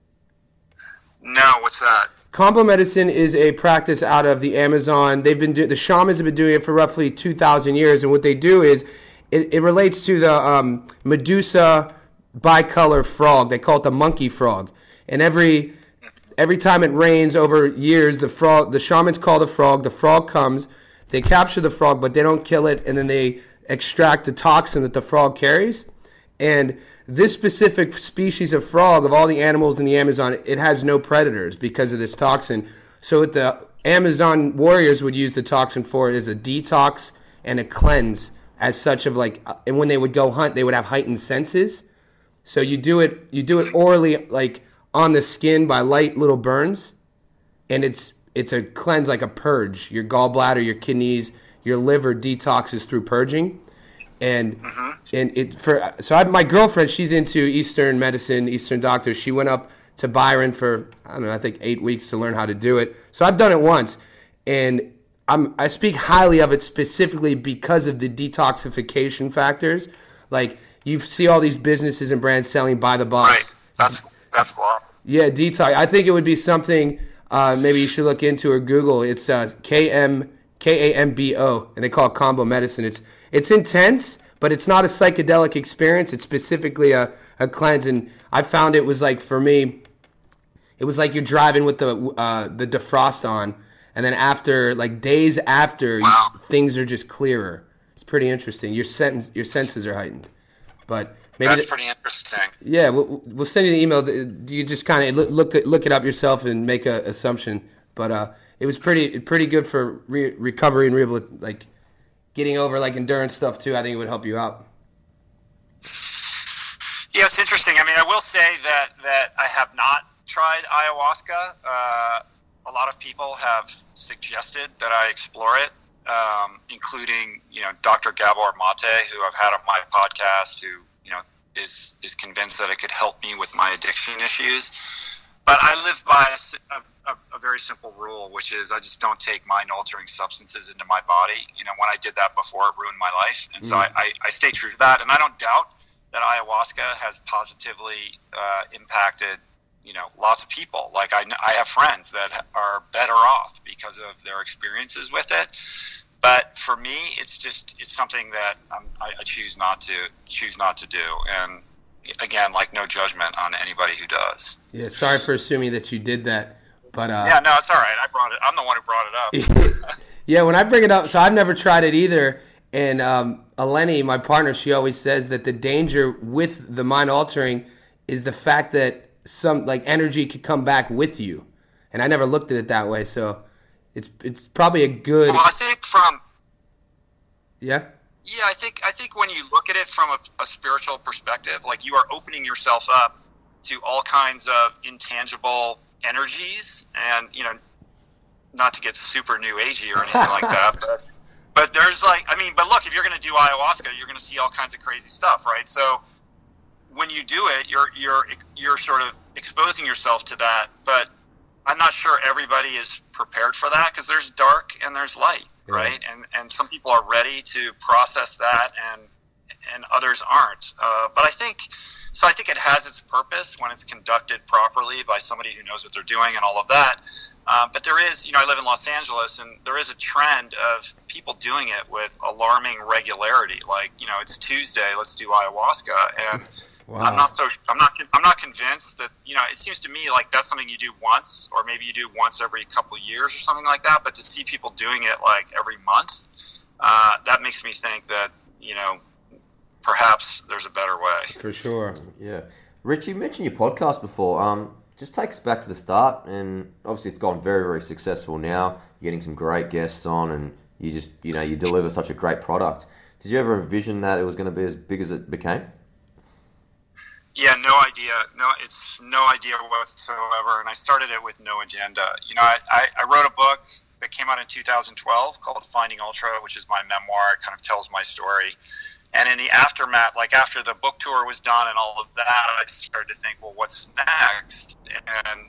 No, what's that? Kambo medicine is a practice out of the Amazon. The shamans have been doing it for roughly 2,000 years, and what they do is it relates to the Medusa bicolor frog. They call it the monkey frog, and every time it rains over years, the shamans call the frog comes, they capture the frog, but they don't kill it, and then they extract the toxin that the frog carries. And this specific species of frog, of all the animals in the Amazon, it has no predators because of this toxin. So what the Amazon warriors would use the toxin for is a detox and a cleanse, as such of, like, and when they would go hunt, they would have heightened senses. So you do it orally, like on the skin by light little burns, and it's a cleanse, like a purge. Your gallbladder, your kidneys, your liver detoxes through purging, and my girlfriend, she's into Eastern medicine, Eastern doctors. She went up to Byron for, I don't know, I think 8 weeks to learn how to do it. So I've done it once, and I speak highly of it specifically because of the detoxification factors. Like, you see all these businesses and brands selling by the box. Right. That's cool. Yeah, detox. I think it would be something maybe you should look into or Google. It's Kambo, and they call it Kambo medicine. It's intense, but it's not a psychedelic experience. It's specifically a cleanse, and I found it was like, for me, it was like you're driving with the defrost on, and then after, like days after, things are just clearer. It's pretty interesting. Your senses are heightened. But maybe that's pretty interesting. Yeah, we'll send you the email. You just kind of look it up yourself and make an assumption. But it was pretty good for recovery and like getting over like endurance stuff too. I think it would help you out. Yeah, it's interesting. I mean, I will say that I have not tried ayahuasca. A lot of people have suggested that I explore it, including, Dr. Gabor Mate, who I've had on my podcast, who, is convinced that it could help me with my addiction issues. But I live by a very simple rule, which is I just don't take mind-altering substances into my body. When I did that before, it ruined my life. And so I stay true to that. And I don't doubt that ayahuasca has positively impacted, lots of people. Like I have friends that are better off because of their experiences with it. But for me, it's something that I choose not to do. And again, like, no judgment on anybody who does. Yeah, sorry for assuming that you did that, but yeah, no, it's all right. I'm the one who brought it up. Yeah, when I bring it up, so I've never tried it either. And Eleni, my partner, she always says that the danger with the mind altering is the fact that some energy could come back with you. And I never looked at it that way, so it's probably a good. Well, I think Yeah. Yeah, I think when you look at it from a spiritual perspective, like, you are opening yourself up to all kinds of intangible energies, and not to get super new agey or anything like that, but there's but look, if you're going to do ayahuasca, you're going to see all kinds of crazy stuff, right? So when you do it, you're sort of exposing yourself to that, but I'm not sure everybody is prepared for that, because there's dark and there's light. Right, and some people are ready to process that, and others aren't. But I think it has its purpose when it's conducted properly by somebody who knows what they're doing and all of that. But there is, I live in Los Angeles, and there is a trend of people doing it with alarming regularity. Like, it's Tuesday, let's do ayahuasca, and wow. I'm not convinced that, it seems to me like that's something you do once, or maybe you do once every couple of years or something like that. But to see people doing it like every month, that makes me think that, perhaps there's a better way. For sure. Yeah. Rich, you mentioned your podcast before. Just take us back to the start, and obviously it's gone very, very successful now. You're getting some great guests on, and you just, you deliver such a great product. Did you ever envision that it was going to be as big as it became? Yeah, no idea. It's no idea whatsoever. And I started it with no agenda. I wrote a book that came out in 2012 called Finding Ultra, which is my memoir. It kind of tells my story. And in the aftermath, like after the book tour was done and all of that, I started to think, well, what's next? And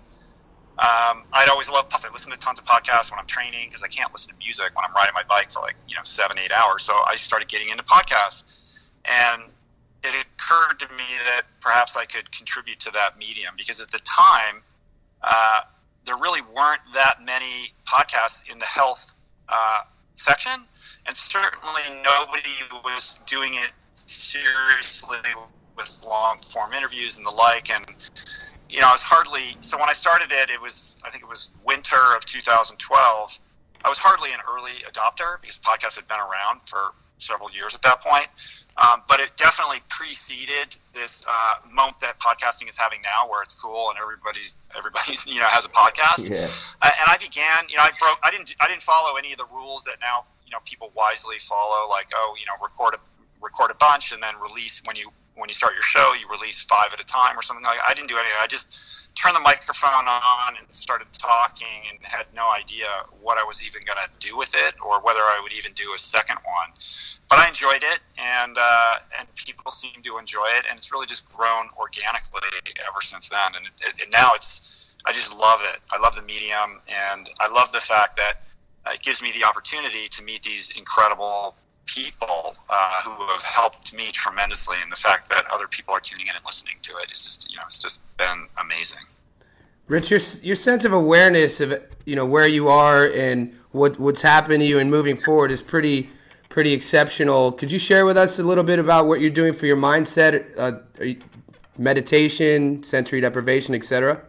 I'd always loved podcasts. I listen to tons of podcasts when I'm training, because I can't listen to music when I'm riding my bike for 7-8 hours. So I started getting into podcasts. And it occurred to me that perhaps I could contribute to that medium, because at the time, there really weren't that many podcasts in the health section, and certainly nobody was doing it seriously with long-form interviews and the like. And I was hardly. So when I started it, I think it was winter of 2012. I was hardly an early adopter, because podcasts had been around for several years at that point. But it definitely preceded this moment that podcasting is having now, where it's cool and everybody's has a podcast. Yeah. And I began, I didn't follow any of the rules that now people wisely follow, like record a bunch and then release when you start your show, you release 5 at a time or something like that. I didn't do anything. I just turned the microphone on and started talking, and had no idea what I was even going to do with it, or whether I would even do a second one. But I enjoyed it, and people seem to enjoy it, and it's really just grown organically ever since then. And now I just love it. I love the medium, and I love the fact that it gives me the opportunity to meet these incredible people who have helped me tremendously, and the fact that other people are tuning in and listening to it is just, it's just been amazing. Rich, your sense of awareness of where you are and what's happened to you and moving forward is pretty exceptional. Could you share with us a little bit about what you're doing for your mindset, meditation, sensory deprivation, etc.?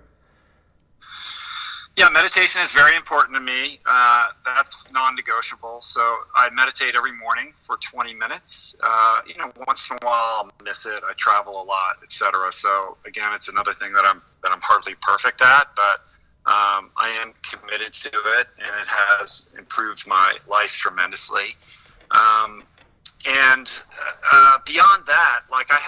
Yeah, meditation is very important to me. That's non-negotiable. So I meditate every morning for 20 minutes. Once in a while I'll miss it. I travel a lot, etc. So again, it's another thing that I'm hardly perfect at, but I am committed to it, and it has improved my life tremendously. And beyond that, like, I have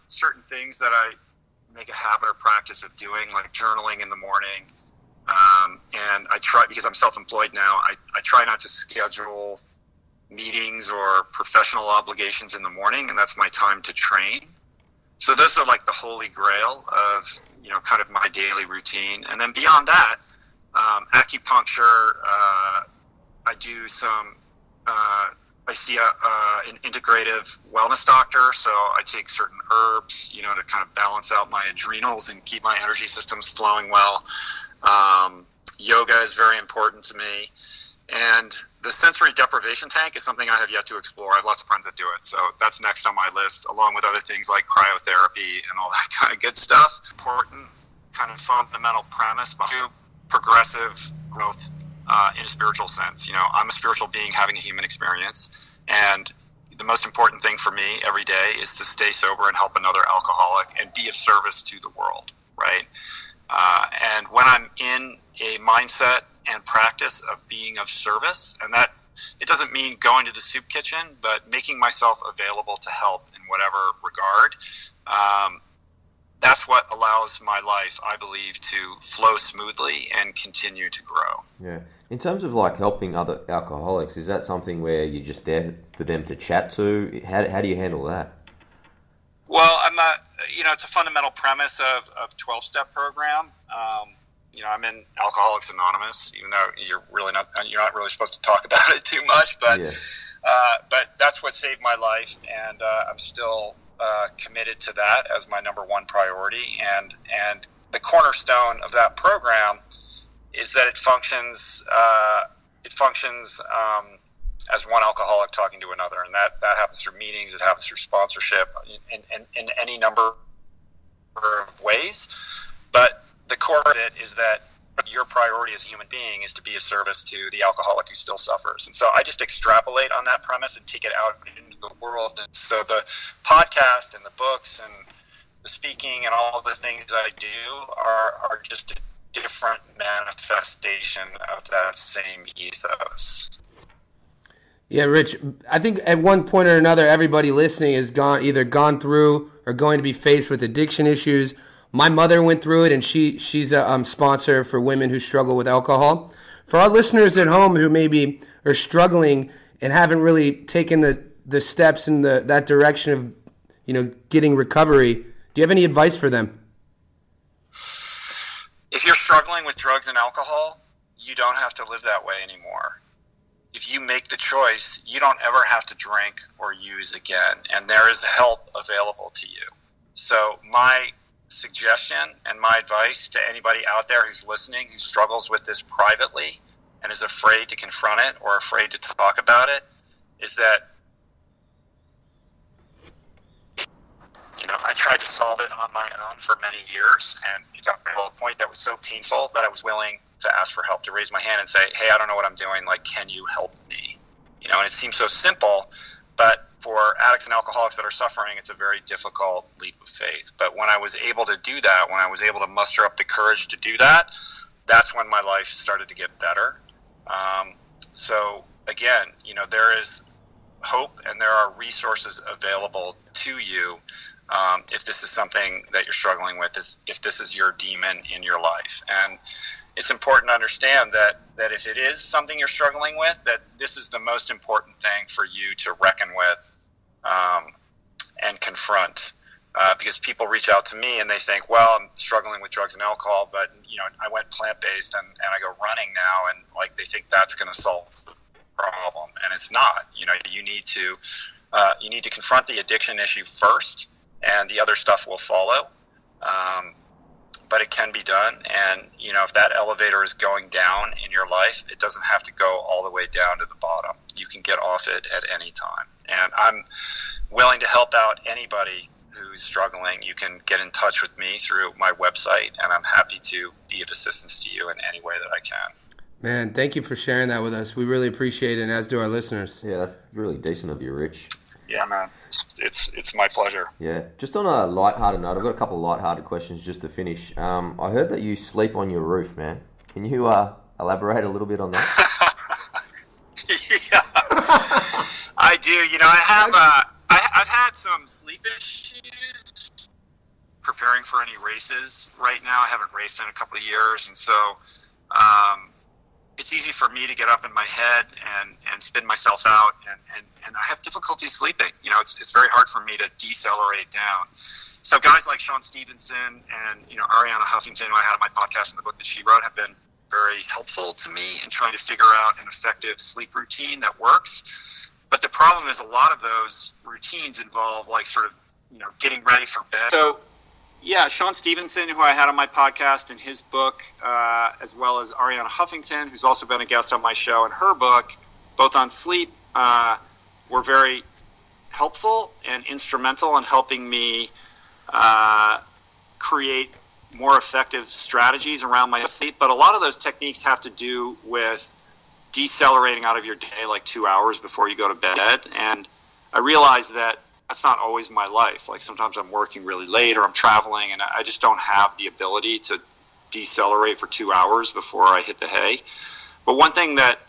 certain things that I make a habit or practice of doing, like journaling in the morning. And I try, because I'm self-employed now, I try not to schedule meetings or professional obligations in the morning, and that's my time to train. So those are like the holy grail of, kind of my daily routine. And then beyond that, acupuncture, I do some, I see an integrative wellness doctor, so I take certain herbs, to kind of balance out my adrenals and keep my energy systems flowing well. Yoga is very important to me. And the sensory deprivation tank is something I have yet to explore. I have lots of friends that do it, so that's next on my list, along with other things like cryotherapy and all that kind of good stuff. Important kind of fundamental premise behind progressive growth in a spiritual sense. I'm a spiritual being having a human experience, and the most important thing for me every day is to stay sober and help another alcoholic and be of service to the world, right? And when I'm in a mindset and practice of being of service, and that it doesn't mean going to the soup kitchen, but making myself available to help in whatever regard, that's what allows my life, I believe, to flow smoothly and continue to grow. Yeah. In terms of like helping other alcoholics, is that something where you're just there for them to chat to? How do you handle that? Well, it's a fundamental premise of 12-step program. I'm in Alcoholics Anonymous, even though you're not really supposed to talk about it too much, but Yeah. But that's what saved my life, and I'm still committed to that as my number one priority. And the cornerstone of that program is that it functions as one alcoholic talking to another, and that happens through meetings, it happens through sponsorship, in any number of ways. But the core of it is that your priority as a human being is to be of service to the alcoholic who still suffers. And so I just extrapolate on that premise and take it out into the world. And so the podcast and the books and the speaking and all the things that I do are just a different manifestation of that same ethos. Yeah, Rich, I think at one point or another, everybody listening has either gone through or going to be faced with addiction issues. My mother went through it, and she's a sponsor for women who struggle with alcohol. For our listeners at home who maybe are struggling and haven't really taken the steps in that direction of, getting recovery, do you have any advice for them? If you're struggling with drugs and alcohol, you don't have to live that way anymore. If you make the choice, you don't ever have to drink or use again, and there is help available to you. So my suggestion and my advice to anybody out there who's listening, who struggles with this privately and is afraid to confront it or afraid to talk about it, is that I tried to solve it on my own for many years, and it got to a point that was so painful that I was willing to ask for help, to raise my hand and say, hey, I don't know what I'm doing, like, can you help me? And it seems so simple, but for addicts and alcoholics that are suffering, it's a very difficult leap of faith. But when I was able to do that, when I was able to muster up the courage to do that, that's when my life started to get better. So again, there is hope and there are resources available to you if this is something that you're struggling with, if this is your demon in your life. And it's important to understand that if it is something you're struggling with, that this is the most important thing for you to reckon with and confront. Because people reach out to me and they think, well, I'm struggling with drugs and alcohol, but I went plant-based and I go running now, and like they think that's going to solve the problem, and it's not. You need to confront the addiction issue first, and the other stuff will follow. But it can be done, and if that elevator is going down in your life, it doesn't have to go all the way down to the bottom. You can get off it at any time, and I'm willing to help out anybody who's struggling. You can get in touch with me through my website, and I'm happy to be of assistance to you in any way that I can. Man, thank you for sharing that with us. We really appreciate it, and as do our listeners. Yeah, that's really decent of you, Rich. Yeah, man. It's my pleasure. Yeah. Just on a lighthearted note, I've got a couple of lighthearted questions just to finish. I heard that you sleep on your roof, man. Can you elaborate a little bit on that? Yeah, I do. I've had some sleep issues preparing for any races right now. I haven't raced in a couple of years, and so it's easy for me to get up in my head and spin myself out, and I have difficulty sleeping. You know, it's very hard for me to decelerate down. So guys like Sean Stevenson and, you know, Ariana Huffington, who I had on my podcast and the book that she wrote, have been very helpful to me in trying to figure out an effective sleep routine that works. But the problem is a lot of those routines involve like sort of, you know, getting ready for bed. So, yeah, Sean Stevenson, who I had on my podcast and his book, as well as Ariana Huffington, who's also been a guest on my show, and her book, both on sleep, were very helpful and instrumental in helping me create more effective strategies around my sleep. But a lot of those techniques have to do with decelerating out of your day like 2 hours before you go to bed. And I realized that that's not always my life. Like sometimes I'm working really late or I'm traveling and I just don't have the ability to decelerate for 2 hours before I hit the hay. But one thing that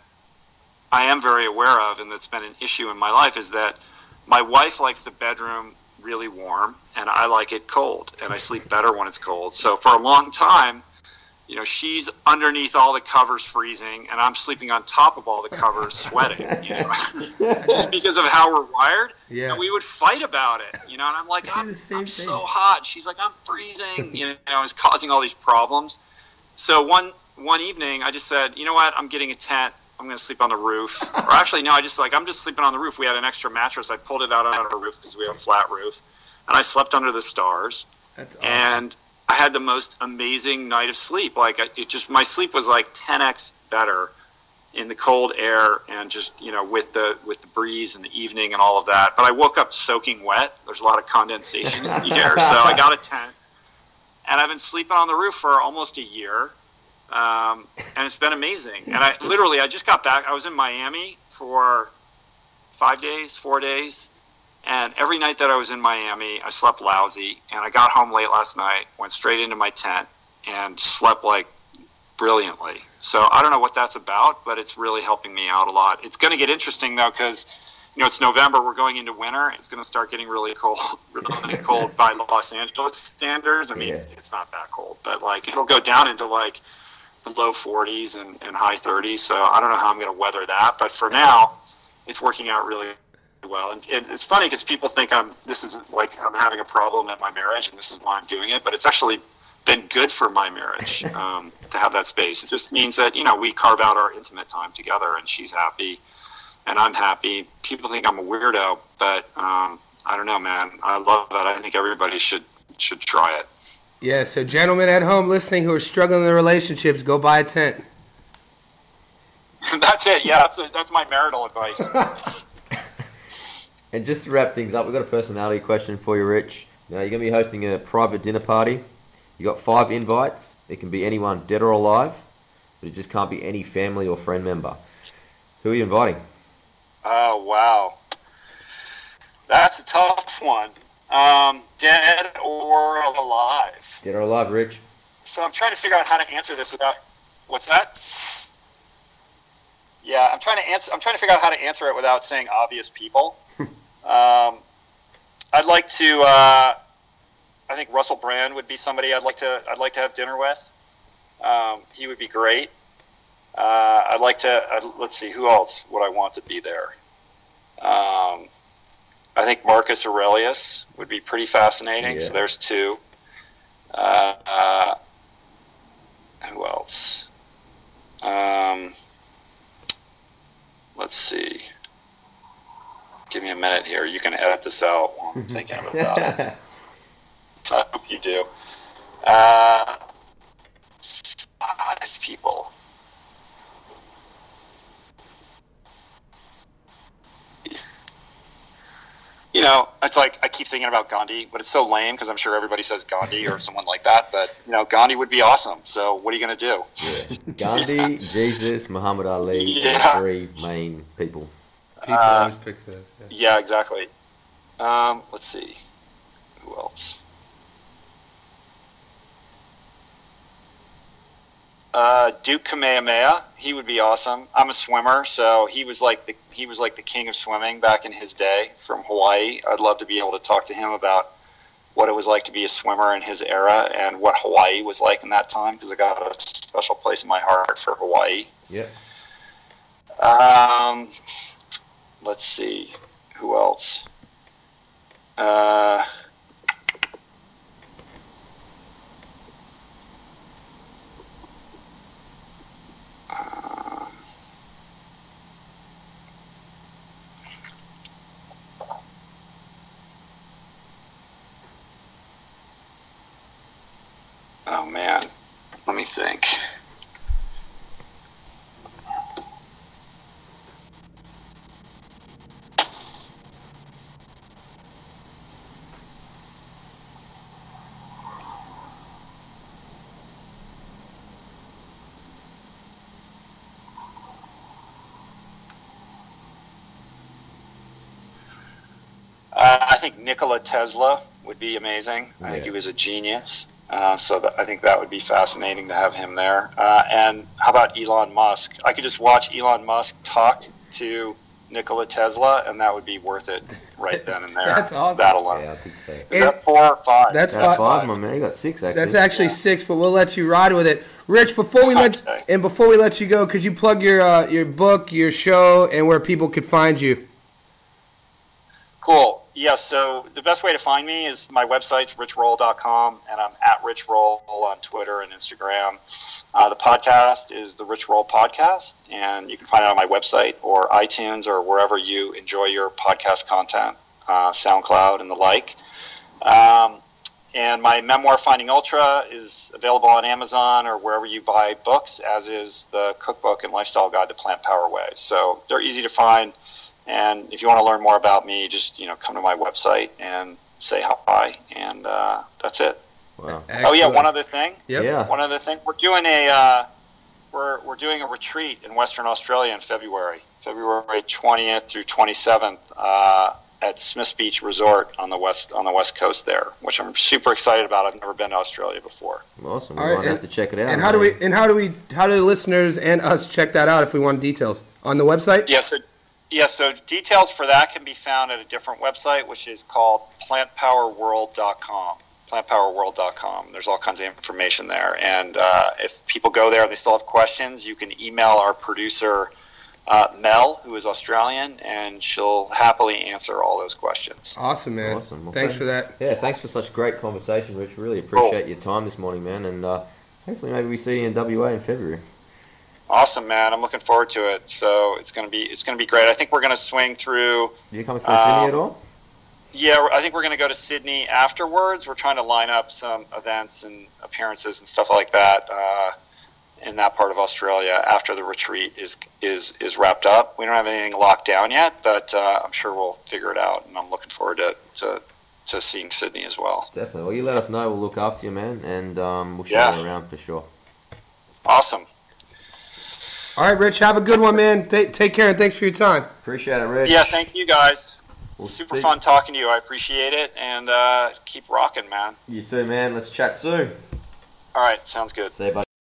I am very aware of and that's been an issue in my life is that my wife likes the bedroom really warm and I like it cold, and I sleep better when it's cold. So for a long time, you know, she's underneath all the covers freezing and I'm sleeping on top of all the covers sweating, you know, just because of how we're wired. Yeah. And we would fight about it, you know, and I'm like, I'm so hot. She's like, I'm freezing, you know, it's causing all these problems. So one evening I just said, you know what, I'm getting a tent. I'm going to sleep on the roof. Or actually, no, I'm just sleeping on the roof. We had an extra mattress. I pulled it out on our roof because we have a flat roof. And I slept under the stars. That's awesome. And I had the most amazing night of sleep. Like my sleep was like 10x better in the cold air and just, you know, with the breeze in the evening and all of that. But I woke up soaking wet. There's a lot of condensation in the air. So I got a tent. And I've been sleeping on the roof for almost a year. And it's been amazing. And I just got back. I was in Miami for 4 days. And every night that I was in Miami, I slept lousy. And I got home late last night, went straight into my tent, and slept like brilliantly. So I don't know what that's about, but it's really helping me out a lot. It's going to get interesting, though, because, you know, it's November. We're going into winter. It's going to start getting really cold by Los Angeles standards. I mean, It's not that cold, but, like, it'll go down into, like, the low 40s and high 30s. So I don't know how I'm going to weather that. But for now, it's working out really well. And it's funny because people think I'm having a problem in my marriage and this is why I'm doing it. But it's actually been good for my marriage to have that space. It just means that, you know, we carve out our intimate time together and she's happy and I'm happy. People think I'm a weirdo, but I don't know, man. I love it. I think everybody should try it. Yeah, so gentlemen at home listening who are struggling in their relationships, go buy a tent. That's it. Yeah, that's my marital advice. And just to wrap things up, we've got a personality question for you, Rich. Now, you're going to be hosting a private dinner party. You got 5 invites. It can be anyone dead or alive, but it just can't be any family or friend member. Who are you inviting? Oh, wow. That's a tough one. Dead or alive? Dead or alive, Rich. So I'm trying to figure out how to answer this without... What's that? Yeah, I'm trying to figure out how to answer it without saying obvious people. I'd like to... I think Russell Brand would be somebody I'd like to have dinner with. He would be great. Let's see, who else would I want to be there? I think Marcus Aurelius would be pretty fascinating. Yeah. So there's 2. Who else? Let's see. Give me a minute here. You can edit this out while I'm thinking about it. I hope you do. 5 people. You know, it's like I keep thinking about Gandhi, but it's so lame because I'm sure everybody says Gandhi or someone like that. But, you know, Gandhi would be awesome. So what are you going to do? Yeah. Gandhi, Jesus, Muhammad Ali, the 3 main people. People always pick that. Yeah, exactly. Let's see. Who else? Duke Kamehameha, he would be awesome. I'm a swimmer, so he was like the king of swimming back in his day from Hawaii. I'd love to be able to talk to him about what it was like to be a swimmer in his era and what Hawaii was like in that time, because I got a special place in my heart for Hawaii. Yeah. Let's see, who else? Oh man, let me think. I think Nikola Tesla would be amazing. I think he was a genius. I think that would be fascinating to have him there. And how about Elon Musk? I could just watch Elon Musk talk to Nikola Tesla, and that would be worth it right then and there. That's awesome. That alone. Yeah, I think so. Is that 4 or 5? That's That's five. 5, my man. You got 6, actually. That's actually 6, but we'll let you ride with it. Rich, before we let you go, could you plug your book, your show, and where people could find you? Cool. Yeah, so the best way to find me is my website's richroll.com, and I'm at Rich Roll on Twitter and Instagram. The podcast is the Rich Roll Podcast, and you can find it on my website or iTunes or wherever you enjoy your podcast content, SoundCloud and the like. And my memoir, Finding Ultra, is available on Amazon or wherever you buy books, as is the cookbook and lifestyle guide, The Plant Power Way. So they're easy to find. And if you want to learn more about me, just come to my website and say hi, and that's it. Wow. Excellent. Oh yeah, one other thing. Yep. Yeah. One other thing. We're doing we're doing a retreat in Western Australia in February 20th through 27th at Smiths Beach Resort on the west coast there, which I'm super excited about. I've never been to Australia before. Awesome. We All right, might have to check it out. And how do the listeners and us check that out if we want details? On the website? So details for that can be found at a different website, which is called plantpowerworld.com. Plantpowerworld.com. There's all kinds of information there. And if people go there and they still have questions, you can email our producer, Mel, who is Australian, and she'll happily answer all those questions. Awesome, man. Awesome. Well, Thanks for that. Yeah, thanks for such great conversation, Rich. Really appreciate your time this morning, man. And hopefully maybe we see you in WA in February. Awesome, man. I'm looking forward to it. So it's gonna be great. I think we're gonna swing through. Are you coming through Sydney at all? Yeah, I think we're gonna go to Sydney afterwards. We're trying to line up some events and appearances and stuff like that in that part of Australia after the retreat is wrapped up. We don't have anything locked down yet, but I'm sure we'll figure it out. And I'm looking forward to seeing Sydney as well. Definitely. Well, you let us know. We'll look after you, man, and we'll show you around for sure. Awesome. All right, Rich, have a good one, man. Take care, and thanks for your time. Appreciate it, Rich. Yeah, thank you guys. We'll Super speak. fun talking to you. I appreciate it, and keep rocking, man. You too, man. Let's chat soon. All right, sounds good. See you, buddy.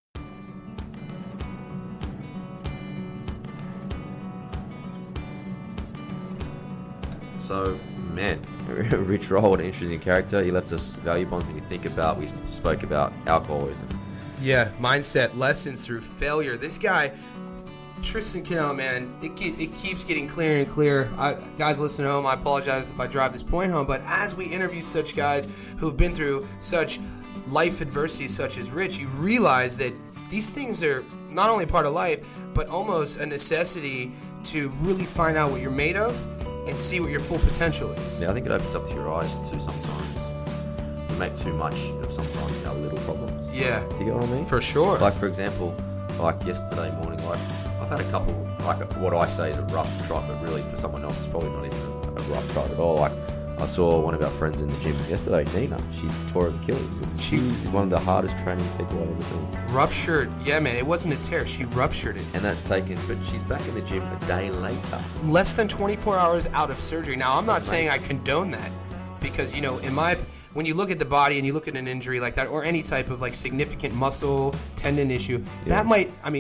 So, man, Rich Roll, what an interesting character. He left us value bombs when you think about, we spoke about alcoholism. Yeah, mindset, lessons through failure. This guy, Tristan Cannell, man, it keeps getting clearer and clearer. Guys, listen at home, I apologize if I drive this point home, but as we interview such guys who've been through such life adversity such as Rich, you realize that these things are not only part of life, but almost a necessity to really find out what you're made of and see what your full potential is. Yeah, I think it opens up your eyes too sometimes. We make too much of sometimes our little problems. Yeah, Do you get what I mean? for sure. Like, for example, like yesterday morning, like I've had a couple, like what I say is a rough trot, but really for someone else it's probably not even a rough trot at all. Like I saw one of our friends in the gym yesterday, Nina. She tore her Achilles. And she's one of the hardest training people I've ever seen. Ruptured. Yeah, man, it wasn't a tear. She ruptured it. And that's taken, but she's back in the gym a day later. Less than 24 hours out of surgery. Now, I'm not saying I condone that because, you know, when you look at the body and you look at an injury like that or any type of like significant muscle tendon issue, that might, I mean,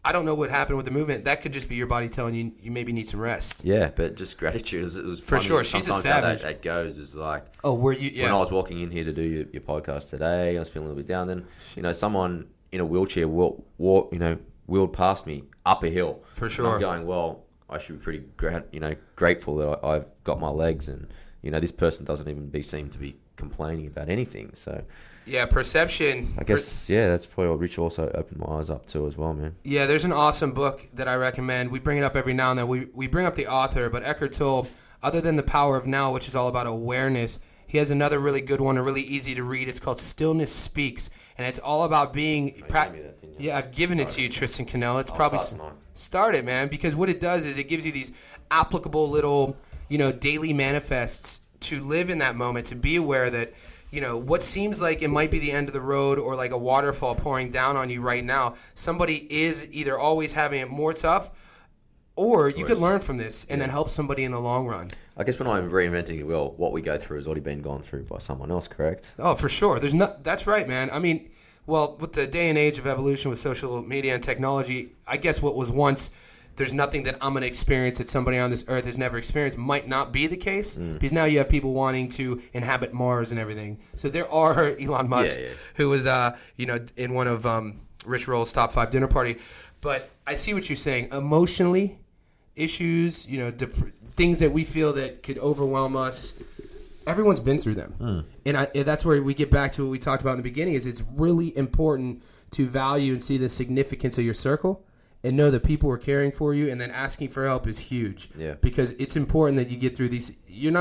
I don't know what happened with the movement. That could just be your body telling you you maybe need some rest. Yeah, but just gratitude. It was For funny. sure. She's a Sometimes how savage. that goes is like, Oh, were you? Yeah. when I was walking in here to do your podcast today, I was feeling a little bit down. Then, someone in a wheelchair wheeled past me up a hill. For And sure. I'm going, well, I should be pretty grateful that I've got my legs, and this person doesn't even seem to be complaining about anything. So Yeah, perception. I guess that's probably what Rich also opened my eyes up to as well, man. Yeah, there's an awesome book that I recommend. We bring it up every now and then. We bring up the author, but Eckhart Tolle, other than The Power of Now, which is all about awareness, he has another really good one, really easy to read. It's called Stillness Speaks, and it's all about being... gave me that, didn't you? Yeah, I've given it to you, Tristan Cannell. It's I'll probably... start tonight. Start it, man, because what it does is it gives you these applicable little, daily manifests to live in that moment, to be aware that, what seems like it might be the end of the road or like a waterfall pouring down on you right now, somebody is either always having it more tough, or you could learn from this and then help somebody in the long run. I guess when I'm reinventing it, well, what we go through has already been gone through by someone else, correct? Oh, for sure. That's right, man. I mean, well, with the day and age of evolution with social media and technology, I guess what was once there's nothing that I'm going to experience that somebody on this earth has never experienced might not be the case, because now you have people wanting to inhabit Mars and everything. So there are Elon Musk, who was in one of Rich Roll's top 5 dinner party. But I see what you're saying. Emotionally, issues, things that we feel that could overwhelm us. Everyone's been through them. And that's where we get back to what we talked about in the beginning, is it's really important to value and see the significance of your circle and know that people are caring for you, and then asking for help is huge. Yeah. Because it's important that you get through these.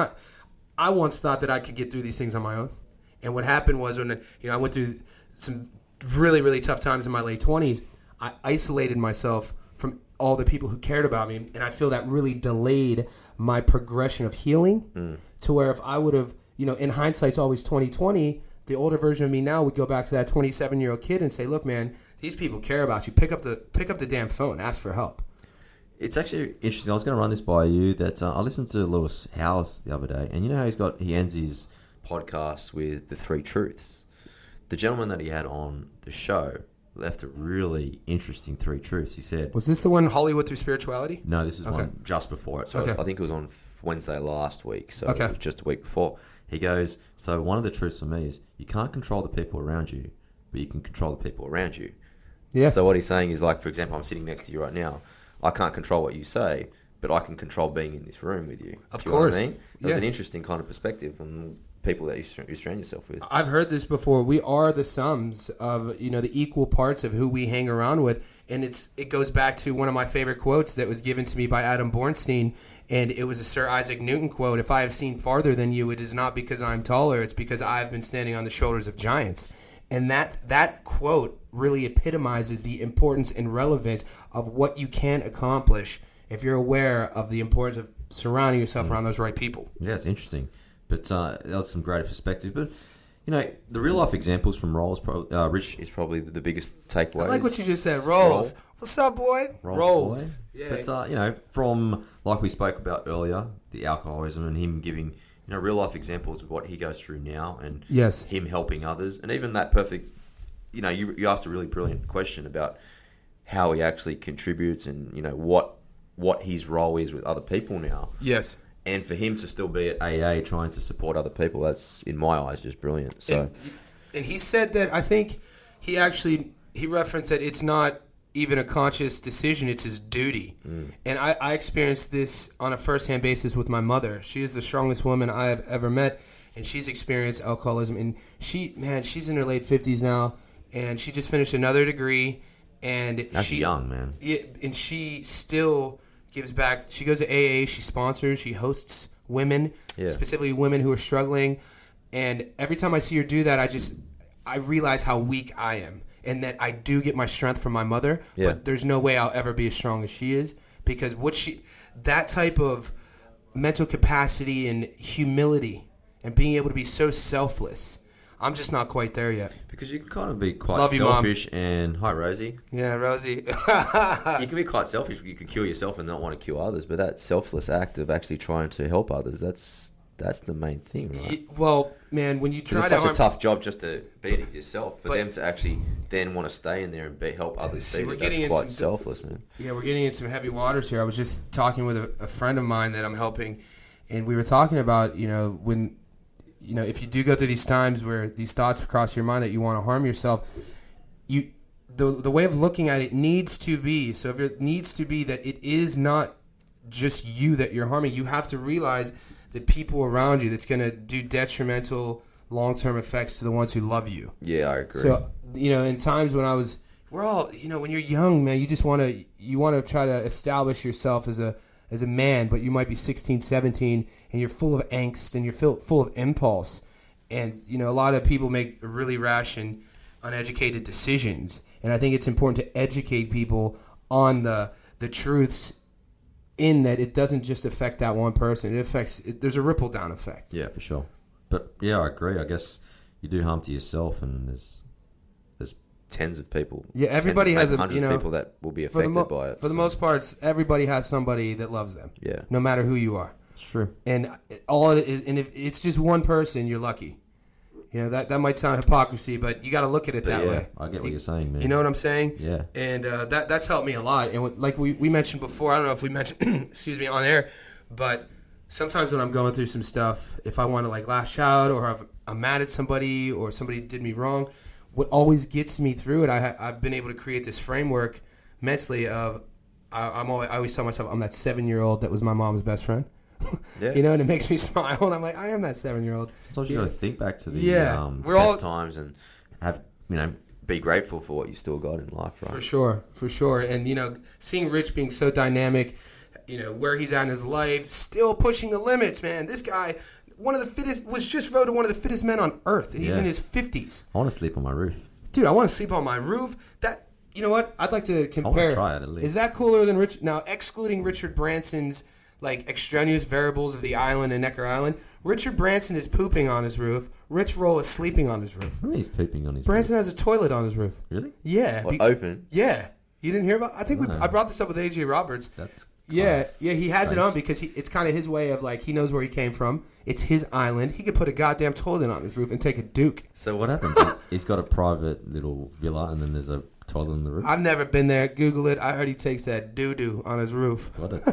I once thought that I could get through these things on my own. And what happened was when I went through some really, really tough times in my late 20s, I isolated myself from all the people who cared about me, and I feel that really delayed my progression of healing to where if I would have, in hindsight, it's always 20/20, the older version of me now would go back to that 27-year-old kid and say, look, man, these people care about you. Pick up the damn phone. Ask for help. It's actually interesting. I was going to run this by you. That I listened to Lewis Howes the other day, and you know how he ends his podcast with the 3 truths. The gentleman that he had on the show left a really interesting 3 truths. He said, Was this the one, Hollywood Through Spirituality? no, this is one just before it. So Okay. I think it was on Wednesday last week. So Okay. it was just a week before. He goes, so one of the truths for me is you can't control the people around you, but you can control the people around you. Yeah. So what he's saying is, like, for example, I'm sitting next to you right now. I can't control what you say, but I can control being in this room with you. Of Do you know what course. I mean? That's Yeah. an interesting kind of perspective on people that you surround yourself with. I've heard this before. We are the sums of the equal parts of who we hang around with, and it goes back to one of my favorite quotes that was given to me by Adam Bornstein, and it was a Sir Isaac Newton quote. If I have seen farther than you, it is not because I'm taller; it's because I've been standing on the shoulders of giants. And that quote really epitomizes the importance and relevance of what you can accomplish if you're aware of the importance of surrounding yourself around those right people. Yeah, it's interesting. But that was some great perspective. But, the real life examples from Rolls, Rich is probably the biggest takeaway. I like what you just said, Rolls. What's up, boy? Rolls. Yeah. But, from, like we spoke about earlier, the alcoholism and him giving, real life examples of what he goes through now and Yes. him helping others. And even that perfect, you asked a really brilliant question about how he actually contributes and, what his role is with other people now. Yes. And for him to still be at AA trying to support other people, that's, in my eyes, just brilliant. So, And he said that, I think he referenced that it's not even a conscious decision, it's his duty. And I experienced this on a first-hand basis with my mother. She is the strongest woman I have ever met, and she's experienced alcoholism. And she's in her late 50s now, and she just finished another degree. And that's young, man. Yeah, and she still gives back. She goes to AA, she sponsors, she hosts women, specifically women who are struggling. And every time I see her do that, I realize how weak I am, and that I do get my strength from my mother, but there's no way I'll ever be as strong as she is, because that type of mental capacity and humility and being able to be so selfless, I'm just not quite there yet. Because you can kind of be quite Love you, Mom. selfish and... Hi, Rosie. Yeah, Rosie. You can be quite selfish. You can kill yourself and not want to kill others, but that selfless act of actually trying to help others, that's That's the main thing, right? Well, man, when you try It's to such harm, a tough job just to be in it yourself. For But- them to actually then want to stay in there and help others See, see we're that getting that's in quite some- selfless, man. yeah, we're getting in some heavy waters here. I was just talking with a friend of mine that I'm helping, and we were talking about, when, if you do go through these times where these thoughts cross your mind that you want to harm yourself, the way of looking at it needs to be, so if it needs to be that it is not just you that you're harming, you have to realize the people around you that's going to do detrimental long-term effects to the ones who love you. Yeah, I agree. So, in times when we're all, when you're young, man, you just want to try to establish yourself as a man, but you might be 16, 17, and you're full of angst and you're full of impulse. And, a lot of people make really rash and uneducated decisions. And I think it's important to educate people on the truths in that it doesn't just affect that one person. There's a ripple down effect. Yeah, for sure. But yeah, I agree. I guess you do harm to yourself, and there's tens of people. Yeah, everybody has hundreds of people that will be affected by it. For the most part, everybody has somebody that loves them. Yeah, no matter who you are. It's true. And all it is, and if it's just one person, you're lucky. That might sound hypocrisy, but you got to look at it that way. I get what you're saying, man. You know what I'm saying? Yeah. And that's helped me a lot. And like we mentioned before, I don't know if we mentioned, excuse me, on air, but sometimes when I'm going through some stuff, if I want to lash out or I'm mad at somebody or somebody did me wrong, what always gets me through it, I've been able to create this framework mentally of I always tell myself I'm that 7-year-old that was my mom's best friend. Yeah. And it makes me smile, and I'm like, I am that 7-year-old. Sometimes you got to think back to the we're best times and have be grateful for what you still got in life, right? For sure. And seeing Rich being so dynamic, where he's at in his life, still pushing the limits, man. This guy, one of the fittest, was just voted one of the fittest men on earth, and he's in his 50s. I want to sleep on my roof, dude. I want to sleep on my roof. That, you know what? I'd like to compare. I want to try it at least. Is that cooler than Rich? Now, excluding Richard Branson's extraneous variables of the island and Necker Island, Richard Branson is pooping on his roof. Rich Roll is sleeping on his roof. What do you mean he's pooping on his Branson roof? has a toilet on his roof. Really? Yeah. Open? Yeah. You didn't hear about? I think I brought this up with AJ Roberts. That's yeah. He has it on because it's kind of his way of he knows where he came from. It's his island. He could put a goddamn toilet on his roof and take a duke. So what happens? He's got a private little villa, and then there's a toilet on the roof. I've never been there. Google it. I heard he takes that doo-doo on his roof. Got it.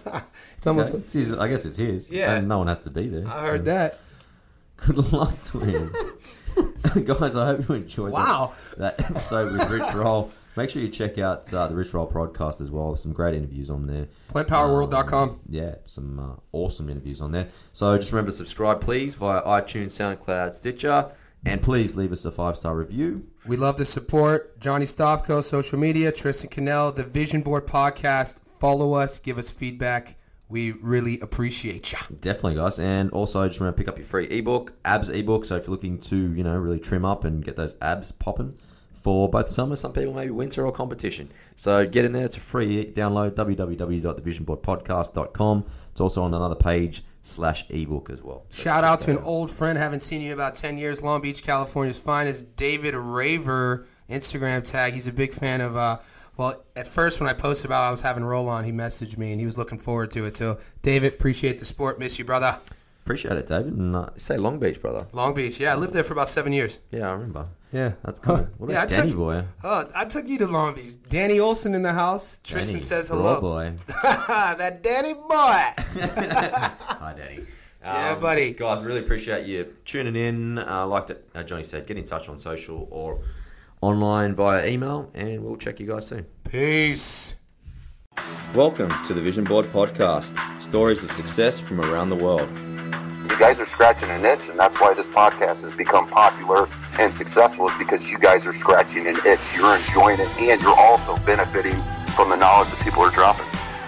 It's almost. Okay. I guess it's his. Yeah. And no one has to be there. I heard that. Good luck to him. Guys, I hope you enjoyed that episode with Rich Roll. Make sure you check out the Rich Roll podcast as well. Some great interviews on there. PlantPowerWorld.com. Yeah, some awesome interviews on there. So just remember to subscribe, please, via iTunes, SoundCloud, Stitcher. And please leave us a 5-star review. We love the support. Johnny Stavko, social media, Tristan Cannell, the Vision Board podcast. Follow us. Give us feedback. We really appreciate you. Definitely, guys. And also, just remember to pick up your free ebook, abs ebook. So if you're looking to, really trim up and get those abs popping for both summer, some people maybe winter or competition. So get in there. It's a free download, www.thevisionboardpodcast.com. It's also on another page /ebook as well. So shout out to an old friend. Haven't seen you in about 10 years. Long Beach, California's finest, David Raver. Instagram tag. He's a big fan of... Well, at first when I posted about I was having Roll on, he messaged me and he was looking forward to it. So, David, appreciate the support. Miss you, brother. Appreciate it, David. And say Long Beach, brother. Long Beach, yeah. I lived there for about 7 years. Yeah, I remember. Yeah. That's cool. What about Danny Boy? I took you to Long Beach. Danny Olson in the house. Tristan Danny, says hello. Boy. That Danny boy. Hi, Danny. Yeah, buddy. Guys, really appreciate you tuning in. Like Johnny said, get in touch on social or online via email, and we'll check you guys soon. Peace. Welcome to the Vision Board Podcast, stories of success from around the world. You guys are scratching an itch, and that's why this podcast has become popular and successful, is because you guys are scratching an itch. You're enjoying it, and you're also benefiting from the knowledge that people are dropping.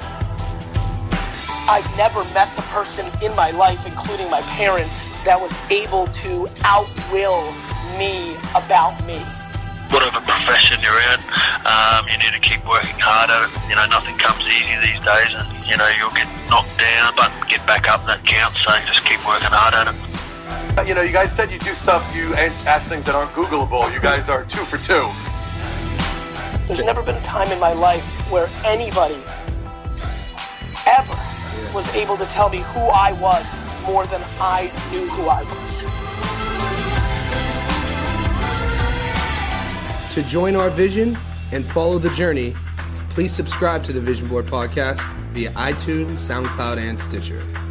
I've never met the person in my life, including my parents, that was able to outwill me about me. Whatever profession you're in, you need to keep working harder. Nothing comes easy these days, and you'll get knocked down, but get back up. That counts. So just keep working hard at it. You guys said you do stuff, you ask things that aren't Googleable. You guys are 2 for 2. There's never been a time in my life where anybody ever was able to tell me who I was more than I knew who I was. To join our vision and follow the journey, please subscribe to the Vision Board Podcast via iTunes, SoundCloud, and Stitcher.